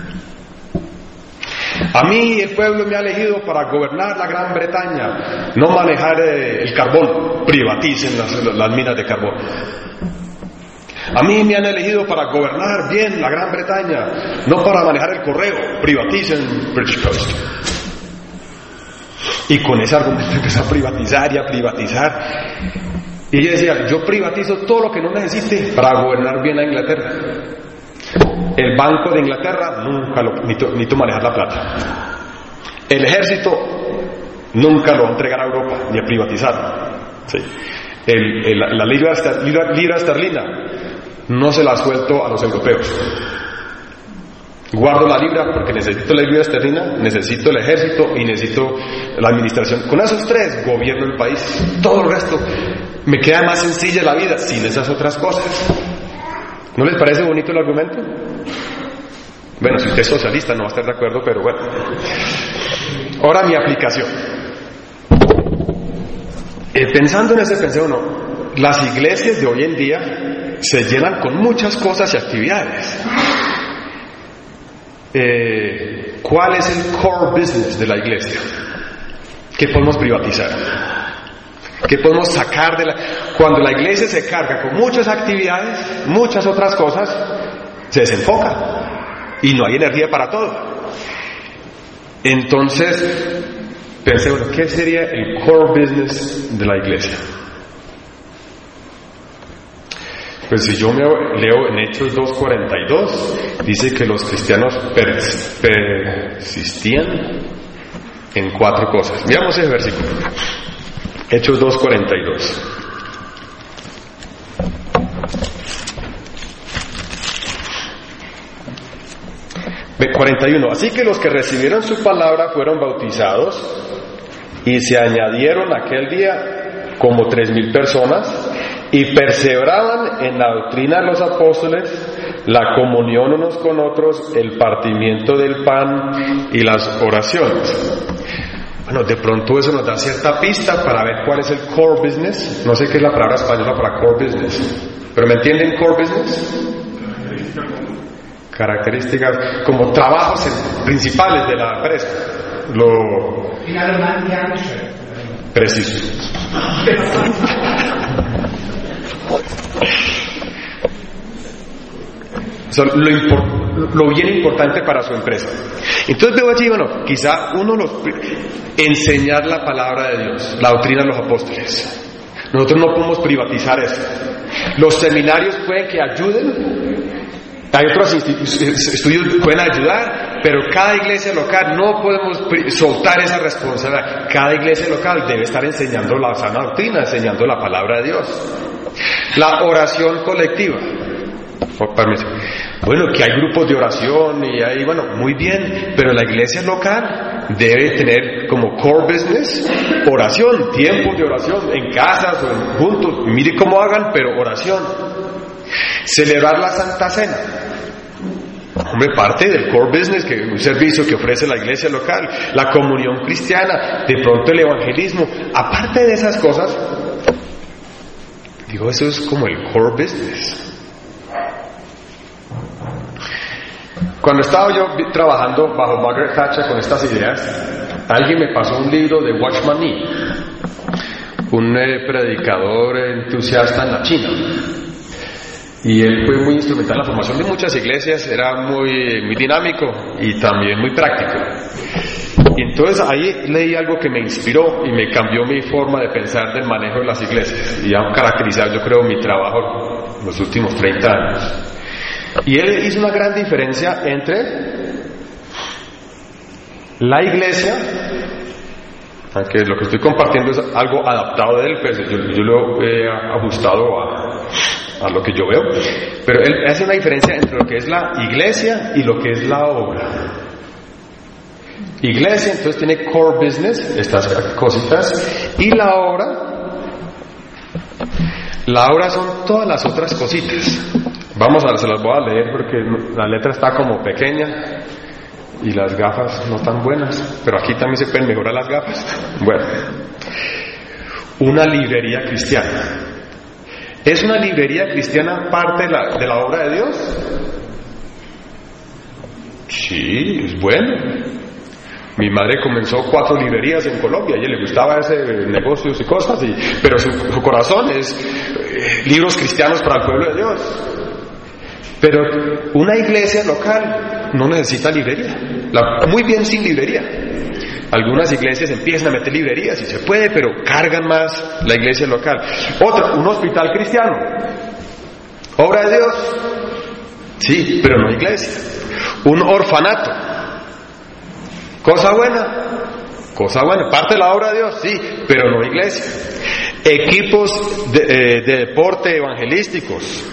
A mí el pueblo me ha elegido para gobernar la Gran Bretaña, no manejar el carbón. Privaticen las minas de carbón. A mí me han elegido para gobernar bien la Gran Bretaña, no para manejar el correo. Privaticen British Post. Y con ese argumento empezó a privatizar y a privatizar. Y ella decía: yo privatizo todo lo que no necesite para gobernar bien a Inglaterra. El Banco de Inglaterra nunca necesito manejar la plata. El ejército nunca lo va a entregar a Europa ni a privatizar. ¿Sí? La libra esterlina no se la suelto a los europeos. Guardo la libra porque necesito la libra esterlina, necesito el ejército y necesito la administración. Con esos 3 gobierno el país. Todo el resto me queda más sencilla la vida sin esas otras cosas. ¿No les parece bonito el argumento? Bueno, si usted es socialista no va a estar de acuerdo, pero bueno. Ahora mi aplicación. Pensando en ese pensé uno, las iglesias de hoy en día se llenan con muchas cosas y actividades. ¿Cuál es el core business de la iglesia? ¿Qué podemos privatizar? ¿Qué podemos sacar Cuando la iglesia se carga con muchas actividades, muchas otras cosas, se desenfoca y no hay energía para todo. Entonces pensé, bueno, ¿qué sería el core business de la iglesia? Pues si yo me leo en Hechos 2:42, dice que los cristianos persistían en 4 cosas. Veamos ese versículo. Hechos 2:42. Ve 41. Así que los que recibieron su palabra fueron bautizados y se añadieron aquel día como 3,000 personas y perseveraban en la doctrina de los apóstoles, la comunión unos con otros, el partimiento del pan y las oraciones. Bueno, de pronto eso nos da cierta pista para ver cuál es el core business. No sé qué es la palabra española para core business, pero ¿me entienden core business? características, como trabajos principales de la empresa. Preciso. Lo bien importante para su empresa. Entonces veo allí, bueno, quizá enseñar la palabra de Dios, la doctrina de los apóstoles. Nosotros no podemos privatizar eso. Los seminarios pueden que ayuden, hay otros estudios que pueden ayudar, pero cada iglesia local no podemos soltar esa responsabilidad. Cada iglesia local debe estar enseñando la sana doctrina, enseñando la palabra de Dios. La oración colectiva. Bueno, que hay grupos de oración y hay, bueno, muy bien, pero la iglesia local debe tener como core business oración, tiempos de oración en casas o juntos, mire cómo hagan, pero oración. Celebrar la Santa Cena, hombre, parte del core business, que un servicio que ofrece la iglesia local, la comunión cristiana, de pronto el evangelismo. Aparte de esas cosas, digo, eso es como el core business. Cuando estaba yo trabajando bajo Margaret Thatcher con estas ideas, alguien me pasó un libro de Watchman Nee, un predicador entusiasta en la China. Y él fue muy instrumental en la formación de muchas iglesias, era muy dinámico y también muy práctico. Y entonces ahí leí algo que me inspiró y me cambió mi forma de pensar del manejo de las iglesias. Y ha caracterizado, yo creo, mi trabajo en los últimos 30 años. Y él hizo una gran diferencia entre la iglesia, aunque lo que estoy compartiendo es algo adaptado de él, pues yo lo he ajustado a lo que yo veo, pero él hace una diferencia entre lo que es la iglesia y lo que es la obra. Iglesia entonces tiene core business, estas cositas, y la obra son todas las otras cositas. Se las voy a leer porque la letra está como pequeña y las gafas no tan buenas, pero aquí también se pueden mejorar las gafas. Bueno, una librería cristiana. ¿Es una librería cristiana parte de la obra de Dios? Sí, es bueno. Mi madre comenzó 4 librerías en Colombia, a ella le gustaba ese negocios y cosas, pero su corazón es libros cristianos para el pueblo de Dios. Pero una iglesia local no necesita librería, muy bien sin librería. Algunas iglesias empiezan a meter librerías y se puede, pero cargan más la iglesia local. Otra, un hospital cristiano, obra de Dios, sí, pero no iglesia. Un orfanato, cosa buena, parte de la obra de Dios, sí, pero no iglesia. Equipos de deporte evangelísticos,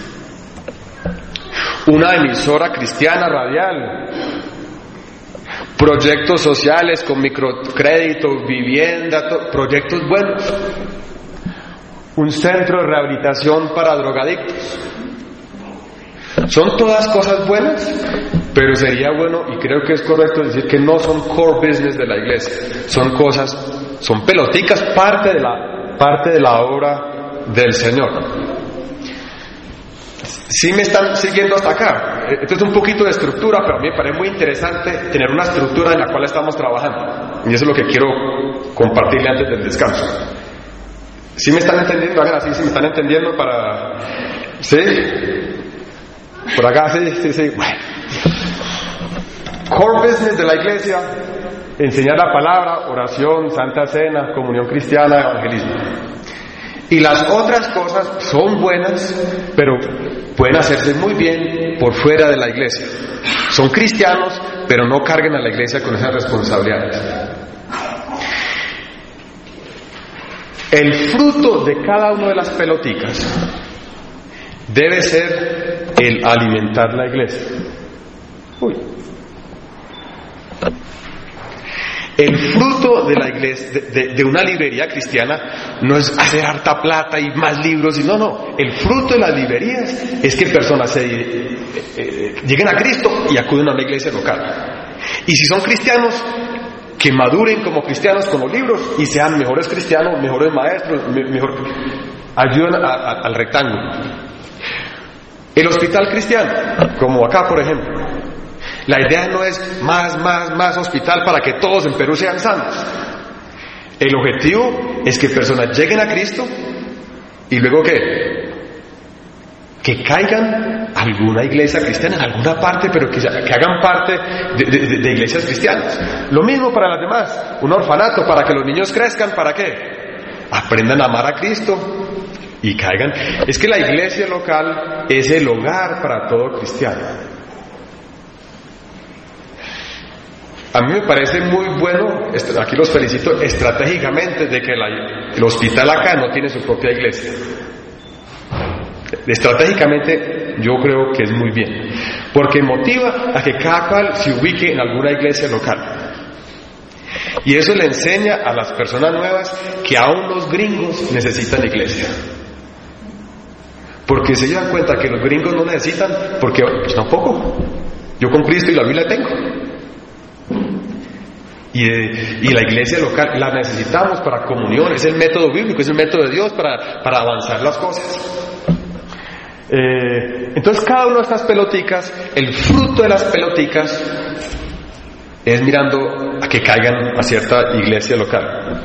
una emisora cristiana radial, proyectos sociales con microcréditos, vivienda, proyectos buenos, un centro de rehabilitación para drogadictos. Son todas cosas buenas, pero sería bueno, y creo que es correcto decir que no son core business de la iglesia, son peloticas, parte de la obra del Señor. ¿Sí me están siguiendo hasta acá? Esto es un poquito de estructura, pero a mí me parece muy interesante tener una estructura en la cual estamos trabajando. Y eso es lo que quiero compartirle antes del descanso. ¿Sí me están entendiendo? Hagan así, ¿sí me están entendiendo para...? ¿Sí? ¿Por acá? Sí. Bueno. Core business de la iglesia, enseñar la palabra, oración, santa cena, comunión cristiana, evangelismo. Y las otras cosas son buenas, pero pueden hacerse muy bien por fuera de la iglesia. Son cristianos, pero no carguen a la iglesia con esas responsabilidades. El fruto de cada una de las peloticas debe ser el alimentar la iglesia. El fruto de la iglesia, de una librería cristiana, no es hacer harta plata y más libros, no. El fruto de las librerías es que personas lleguen a Cristo y acuden a una iglesia local. Y si son cristianos, que maduren como cristianos con los libros y sean mejores cristianos, mejores maestros, ayuden al rectángulo. El hospital cristiano, como acá por ejemplo, La idea no es más hospital para que todos en Perú sean sanos. El objetivo es que personas lleguen a Cristo y luego que caigan a alguna iglesia cristiana, en alguna parte, pero que hagan parte de iglesias cristianas. Lo mismo para las demás, un orfanato para que los niños crezcan, ¿para qué? Aprendan a amar a Cristo y caigan. Es que la iglesia local es el hogar para todo cristiano. A mí me parece muy bueno, aquí los felicito estratégicamente, de que el hospital acá no tiene su propia iglesia. Estratégicamente yo creo que es muy bien, porque motiva a que cada cual se ubique en alguna iglesia local. Y eso le enseña a las personas nuevas que aún los gringos necesitan iglesia. Porque se dan cuenta que los gringos no necesitan, porque pues tampoco. Yo con Cristo y la Biblia tengo. Y la iglesia local la necesitamos para comunión, es el método bíblico, es el método de Dios para avanzar las cosas. Entonces cada una de estas peloticas, el fruto de las peloticas es mirando a que caigan a cierta iglesia local.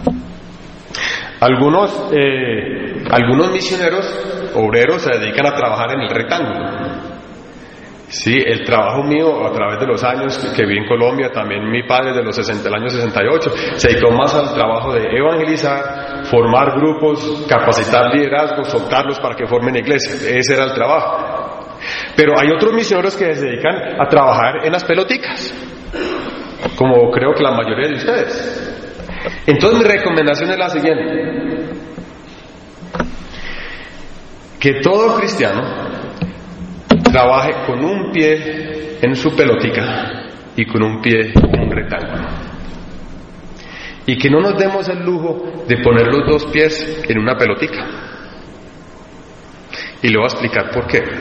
Algunos misioneros obreros se dedican a trabajar en el rectángulo. Sí, el trabajo mío a través de los años que viví en Colombia, también mi padre del año 68, se dedicó más al trabajo de evangelizar, formar grupos, capacitar liderazgos, soltarlos para que formen iglesias. Ese era el trabajo. Pero hay otros misioneros que se dedican a trabajar en las peloticas, como creo que la mayoría de ustedes. Entonces mi recomendación es la siguiente: que todo cristiano trabaje con un pie en su pelotica y con un pie en un rectángulo, y que no nos demos el lujo de poner los dos pies en una pelotica. Y le voy a explicar por qué.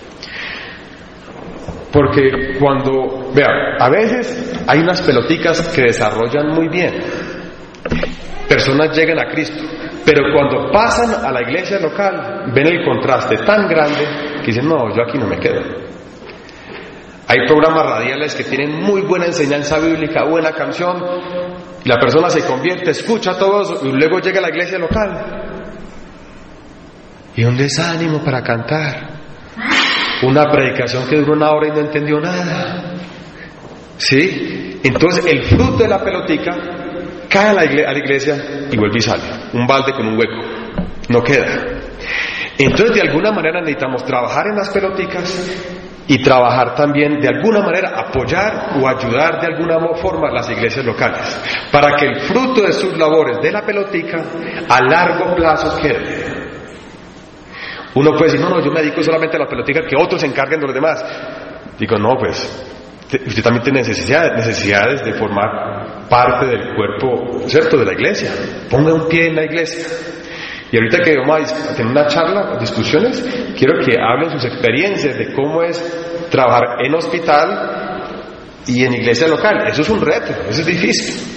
Porque a veces hay unas peloticas que desarrollan muy bien, personas llegan a Cristo, pero cuando pasan a la iglesia local ven el contraste tan grande que dicen: no, yo aquí no me quedo. Hay programas radiales que tienen muy buena enseñanza bíblica, buena canción, y la persona se convierte, escucha a todos, y luego llega a la iglesia local y un desánimo para cantar, una predicación que duró 1 hora y no entendió nada. ¿Sí? Entonces el fruto de la pelotica cae a la iglesia y vuelve y sale, un balde con un hueco, no queda. Entonces de alguna manera necesitamos trabajar en las peloticas y trabajar también de alguna manera, apoyar o ayudar de alguna forma a las iglesias locales, para que el fruto de sus labores de la pelotica a largo plazo quede. Uno puede decir: no, yo me dedico solamente a la pelotica, que otros se encarguen de los demás. Digo: no, pues usted también tiene necesidades de formar parte del cuerpo, ¿cierto?, de la iglesia. Ponga un pie en la iglesia. Y ahorita que vamos a tener una charla, discusiones, quiero que hablen sus experiencias de cómo es trabajar en hospital y en iglesia local. Eso es un reto, eso es difícil.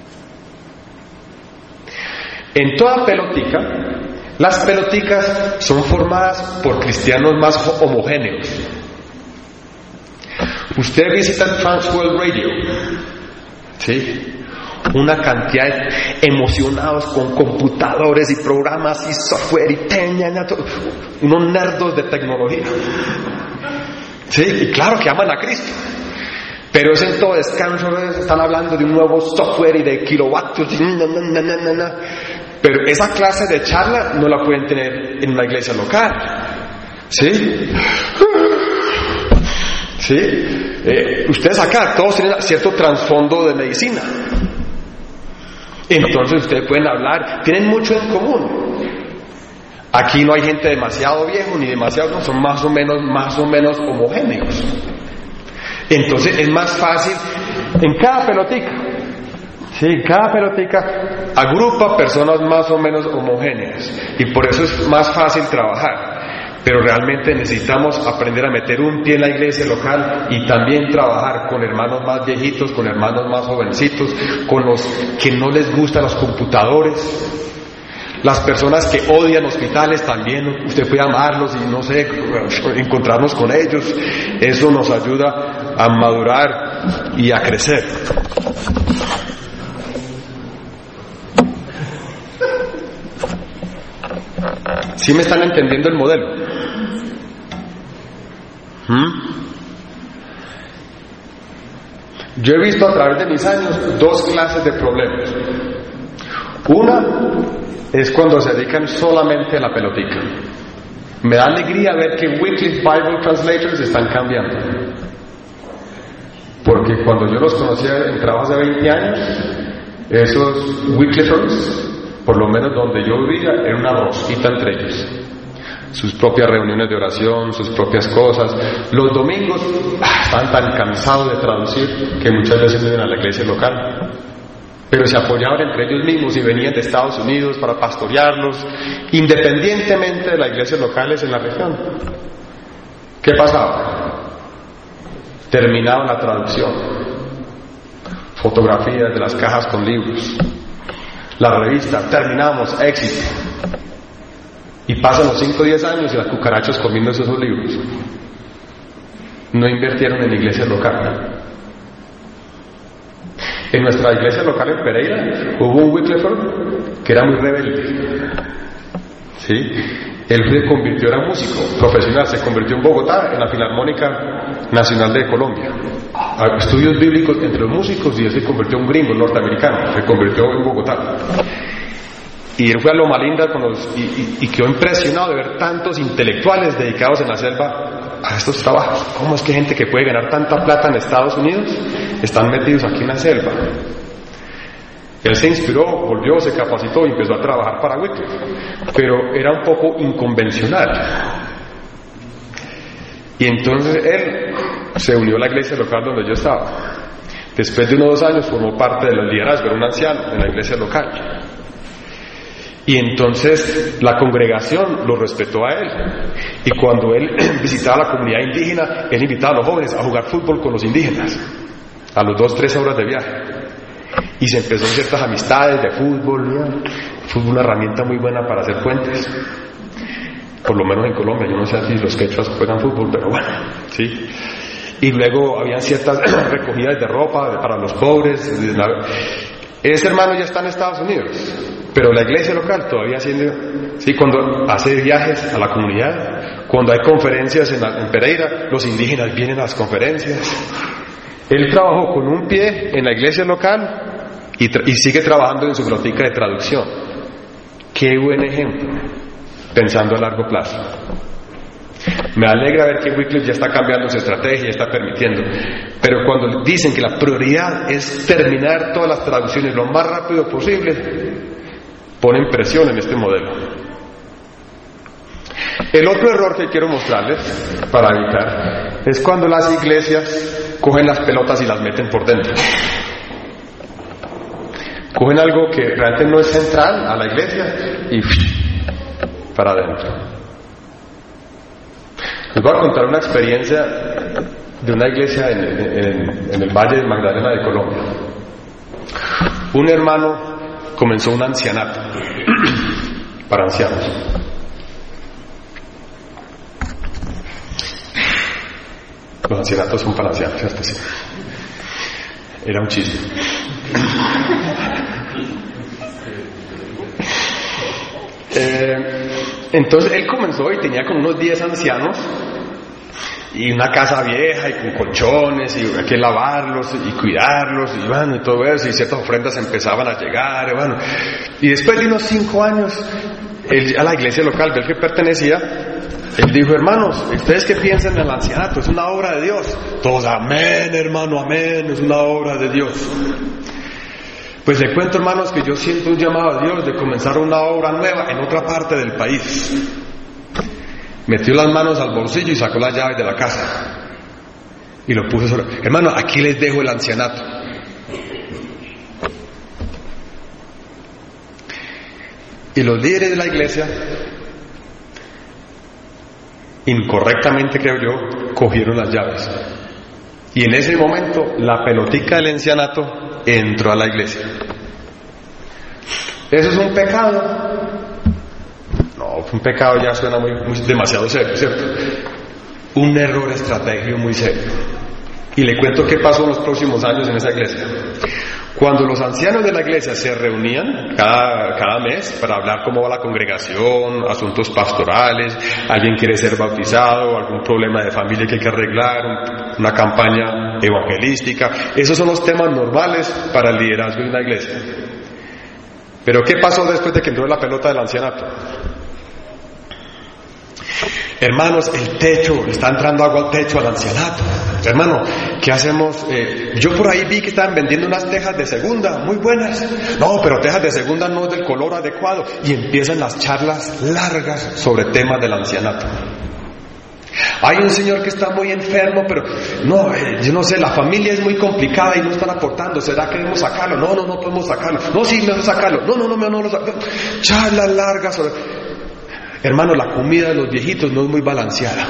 En toda pelotica, las peloticas son formadas por cristianos más homogéneos. Usted visita Transworld Radio, ¿sí? Una cantidad de emocionados con computadores y programas y software y unos nerdos de tecnología, ¿sí? Y claro que aman a Cristo, pero es en todo descanso, están hablando de un nuevo software y de kilovatios, pero esa clase de charla no la pueden tener en una iglesia local, ¿sí? ¿Sí? Ustedes acá todos tienen cierto trasfondo de medicina, entonces ustedes pueden hablar, tienen mucho en común. Aquí no hay gente demasiado viejo ni demasiado, no, son más o menos homogéneos. Entonces es más fácil en cada pelotica. Sí, cada pelotica agrupa personas más o menos homogéneas y por eso es más fácil trabajar. Pero realmente necesitamos aprender a meter un pie en la iglesia local y también trabajar con hermanos más viejitos, con hermanos más jovencitos, con los que no les gustan los computadores. Las personas que odian hospitales también, usted puede amarlos y no sé, encontrarnos con ellos. Eso nos ayuda a madurar y a crecer. ¿Sí me están entendiendo el modelo? Yo he visto a través de mis años dos clases de problemas. Una es cuando se dedican solamente a la pelotica. Me da alegría ver que Wycliffe Bible Translators están cambiando. Porque cuando yo los conocía en trabajo hace 20 años, esos Wycliffers, por lo menos donde yo vivía, era una rosquita entre ellos. Sus propias reuniones de oración, sus propias cosas. Los domingos estaban tan cansados de traducir que muchas veces no iban a la iglesia local. Pero se apoyaban entre ellos mismos y venían de Estados Unidos para pastorearlos, independientemente de las iglesias locales en la región. ¿Qué pasaba? Terminaban la traducción, fotografías de las cajas con libros, la revista, terminamos, éxito. Y pasan los 5 o 10 años y las cucarachas comiendo esos libros. No invirtieron en iglesias locales. En nuestra iglesia local en Pereira hubo un Wycliffer que era muy rebelde. ¿Sí? Él se convirtió, era músico profesional, se convirtió en Bogotá en la Filarmónica Nacional de Colombia. Estudios bíblicos entre los músicos, y él se convirtió en un gringo norteamericano, se convirtió en Bogotá. Y él fue a Loma Linda y quedó impresionado de ver tantos intelectuales dedicados en la selva a estos trabajos. ¿Cómo es que gente que puede ganar tanta plata en Estados Unidos están metidos aquí en la selva? Él se inspiró, volvió, se capacitó y empezó a trabajar para Wycliffe, pero era un poco inconvencional. Y entonces él se unió a la iglesia local donde yo estaba. Después de unos 2 años formó parte de los liderazgos, era un anciano en la iglesia local. Y entonces la congregación lo respetó a él. Y cuando él visitaba la comunidad indígena, él invitaba a los jóvenes a jugar fútbol con los indígenas, a los 2-3 horas de viaje. Y se empezó ciertas amistades de fútbol. Fue una herramienta muy buena para hacer puentes. Por lo menos en Colombia, yo no sé si los quechuas juegan fútbol, pero bueno, sí. Y luego había ciertas recogidas de ropa para los pobres. Ese hermano ya está en Estados Unidos. Pero la iglesia local todavía haciendo, sí, cuando hace viajes a la comunidad, cuando hay conferencias en Pereira, los indígenas vienen a las conferencias. Él trabajó con un pie en la iglesia local y sigue trabajando en su biblioteca de traducción. Qué buen ejemplo, pensando a largo plazo. Me alegra ver que Wycliffe ya está cambiando su estrategia, está permitiendo. Pero cuando dicen que la prioridad es terminar todas las traducciones lo más rápido posible, ponen presión en este modelo. El otro error que quiero mostrarles, para evitar, es cuando las iglesias cogen las pelotas y las meten por dentro. Cogen algo que realmente no es central a la iglesia y para adentro. Les voy a contar una experiencia de una iglesia en el Valle de Magdalena de Colombia. Un hermano comenzó un ancianato para ancianos. Los ancianatos son para ancianos, ¿cierto? Sí. Era un chiste. Entonces él comenzó y tenía como unos 10 ancianos y una casa vieja y con colchones y hay que lavarlos y cuidarlos y bueno y todo eso, y ciertas ofrendas empezaban a llegar y bueno, y después de unos 5 años él, a la iglesia local del que pertenecía, él dijo: hermanos, ¿ustedes qué piensan del ancianato? Es una obra de Dios. Todos: amén, hermano, amén, es una obra de Dios. Pues le cuento, hermanos, que yo siento un llamado a Dios de comenzar una obra nueva en otra parte del país. Metió las manos al bolsillo y sacó las llaves de la casa y lo puso sobre. Hermano, aquí les dejo el ancianato. Y los líderes de la iglesia, incorrectamente creo yo, cogieron las llaves. Y en ese momento la pelotica del ancianato entró a la iglesia. ¿Eso es un pecado? No, un pecado ya suena demasiado serio, ¿cierto? Un error estratégico muy serio. Y le cuento qué pasó en los próximos años en esa iglesia. Cuando los ancianos de la iglesia se reunían cada mes para hablar cómo va la congregación, asuntos pastorales, alguien quiere ser bautizado, algún problema de familia que hay que arreglar, una campaña evangelística, esos son los temas normales para el liderazgo de una iglesia. Pero ¿qué pasó después de que entró la pelota del ancianato? Hermanos, el techo, está entrando agua al techo al ancianato. Hermano, ¿qué hacemos? Yo por ahí vi que estaban vendiendo unas tejas de segunda, muy buenas. No, pero tejas de segunda no es del color adecuado. Y empiezan las charlas largas sobre temas del ancianato. Hay un señor que está muy enfermo, pero no, yo no sé, la familia es muy complicada y no están aportando. ¿Será que debemos sacarlo? No podemos sacarlo. No, sí, mejor sacarlo. No lo sacarlo. Charlas largas sobre... Hermano, la comida de los viejitos no es muy balanceada.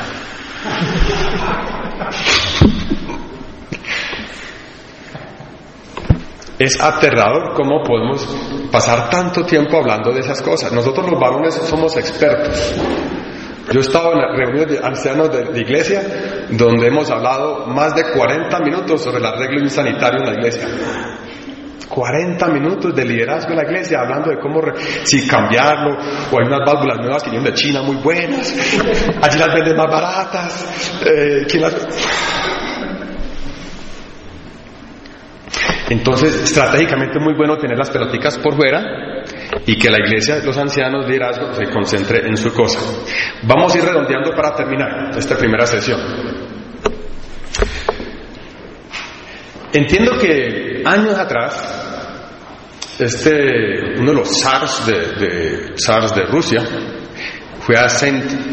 Es aterrador cómo podemos pasar tanto tiempo hablando de esas cosas. Nosotros los varones somos expertos. Yo he estado en reuniones de ancianos de iglesia donde hemos hablado más de 40 minutos sobre el arreglo sanitario en la iglesia. 40 minutos de liderazgo en la iglesia hablando de cómo si cambiarlo, o hay unas válvulas nuevas que vienen de China muy buenas, allí las venden más baratas, ¿quién las... Entonces, estratégicamente es muy bueno tener las peloticas por fuera y que la iglesia, los ancianos, liderazgo, se concentre en su cosa. Vamos a ir redondeando para terminar esta primera sesión. Entiendo que años atrás, uno de los zars de Rusia fue a San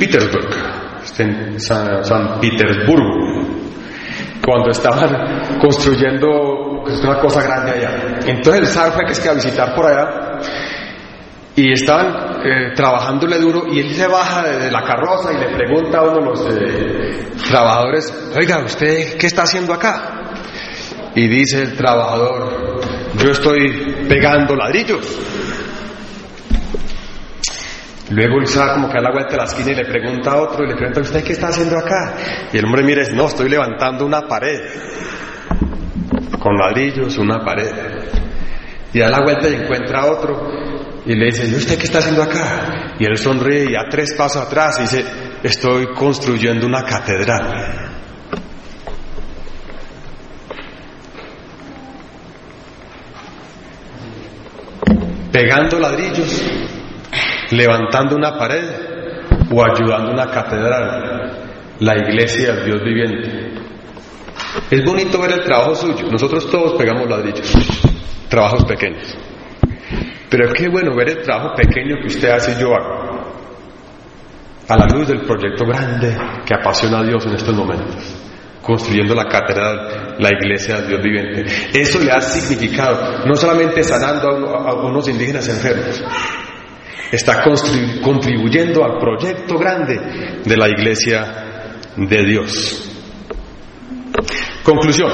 Petersburgo, cuando estaban construyendo una cosa grande allá. Entonces el zar fue que a visitar por allá y estaban trabajándole duro, y él se baja de la carroza y le pregunta a uno de los trabajadores: oiga, ¿usted qué está haciendo acá? Y dice el trabajador: yo estoy pegando ladrillos. Luego el zar como que da la vuelta a la esquina y le pregunta a otro, y le pregunta: ¿usted qué está haciendo acá? Y el hombre mira y dice: no, estoy levantando una pared. Con ladrillos, una pared. Y da la vuelta y encuentra a otro y le dice: ¿y usted qué está haciendo acá? Y él sonríe y a 3 pasos atrás y dice: estoy construyendo una catedral. Pegando ladrillos, levantando una pared o ayudando una catedral, la iglesia del Dios viviente. Es bonito ver el trabajo suyo. Nosotros todos pegamos ladrillos, trabajos pequeños, pero qué bueno ver el trabajo pequeño que usted hace y yo hago, a la luz del proyecto grande que apasiona a Dios en estos momentos, construyendo la catedral, la iglesia del Dios viviente. Eso le ha significado, no solamente sanando a unos indígenas enfermos, está contribuyendo al proyecto grande de la iglesia de Dios. Conclusión.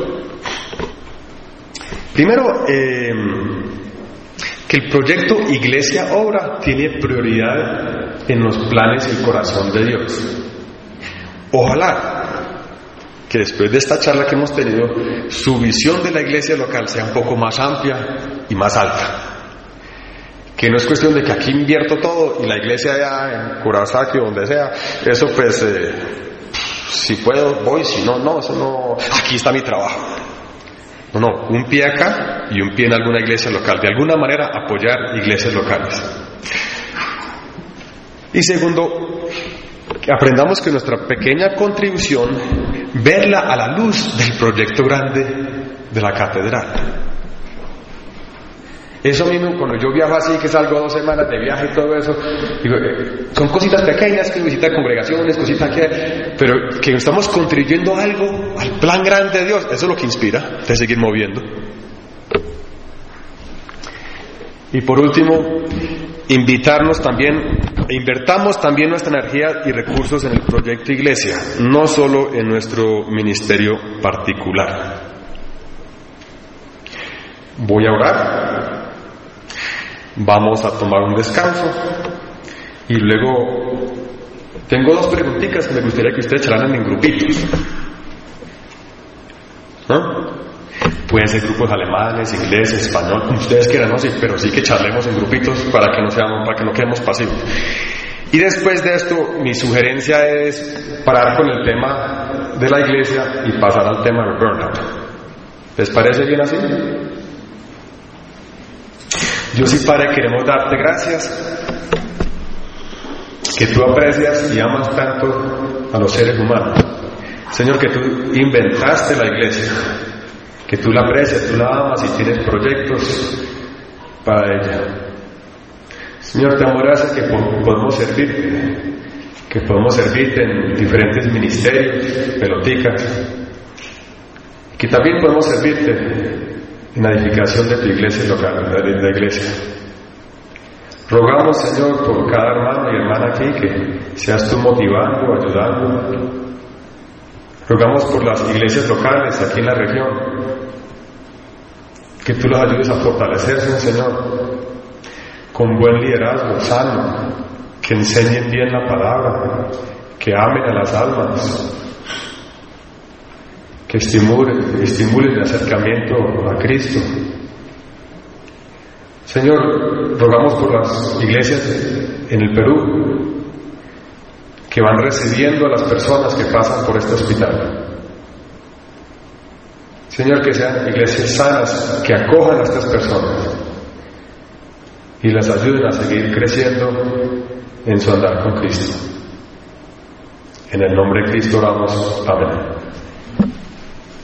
Primero, que el proyecto Iglesia Obra tiene prioridad en los planes y el corazón de Dios. Ojalá que después de esta charla que hemos tenido, su visión de la iglesia local sea un poco más amplia y más alta. Que no es cuestión de que aquí invierto todo y la iglesia allá en Kurosaki o donde sea, eso pues, si puedo voy, si no, no, eso no, aquí está mi trabajo. No, un pie acá y un pie en alguna iglesia local. De alguna manera apoyar iglesias locales. Y segundo, que aprendamos que nuestra pequeña contribución, verla a la luz del proyecto grande de la catedral. Eso mismo, cuando yo viajo así, que salgo 2 semanas de viaje y todo eso, digo, son cositas pequeñas, que visitar congregaciones, cositas pero que estamos contribuyendo algo al plan grande de Dios. Eso es lo que inspira de seguir moviendo. Y por último, invitarnos también, invertamos también nuestra energía y recursos en el proyecto Iglesia, no solo en nuestro ministerio particular. Voy a orar. Vamos a tomar un descanso y luego tengo 2 preguntitas que me gustaría que ustedes charlaran en grupitos. ¿no? Pueden ser grupos alemanes, ingleses, español, como ustedes quieran, ¿no? Sí, pero sí que charlemos en grupitos para que no quedemos pasivos. Y después de esto, mi sugerencia es parar con el tema de la iglesia y pasar al tema del burnout. ¿Les parece bien así? Dios y Padre, queremos darte gracias que tú aprecias y amas tanto a los seres humanos. Señor, que tú inventaste la iglesia, que tú la aprecias, tú la amas y tienes proyectos para ella. Señor, te amo, gracias que podemos servirte en diferentes ministerios, peloticas, que también podemos servirte en la edificación de tu iglesia local, de la iglesia. Rogamos, Señor, por cada hermano y hermana aquí, que seas tú motivando, ayudando. Rogamos por las iglesias locales aquí en la región, que tú los ayudes a fortalecerse, Señor, con buen liderazgo, sano, que enseñen bien la palabra, que amen a las almas, que estimulen el acercamiento a Cristo. Señor, rogamos por las iglesias en el Perú, que van recibiendo a las personas que pasan por este hospital. Señor, que sean iglesias sanas, que acojan a estas personas y las ayuden a seguir creciendo en su andar con Cristo. En el nombre de Cristo oramos. Amén.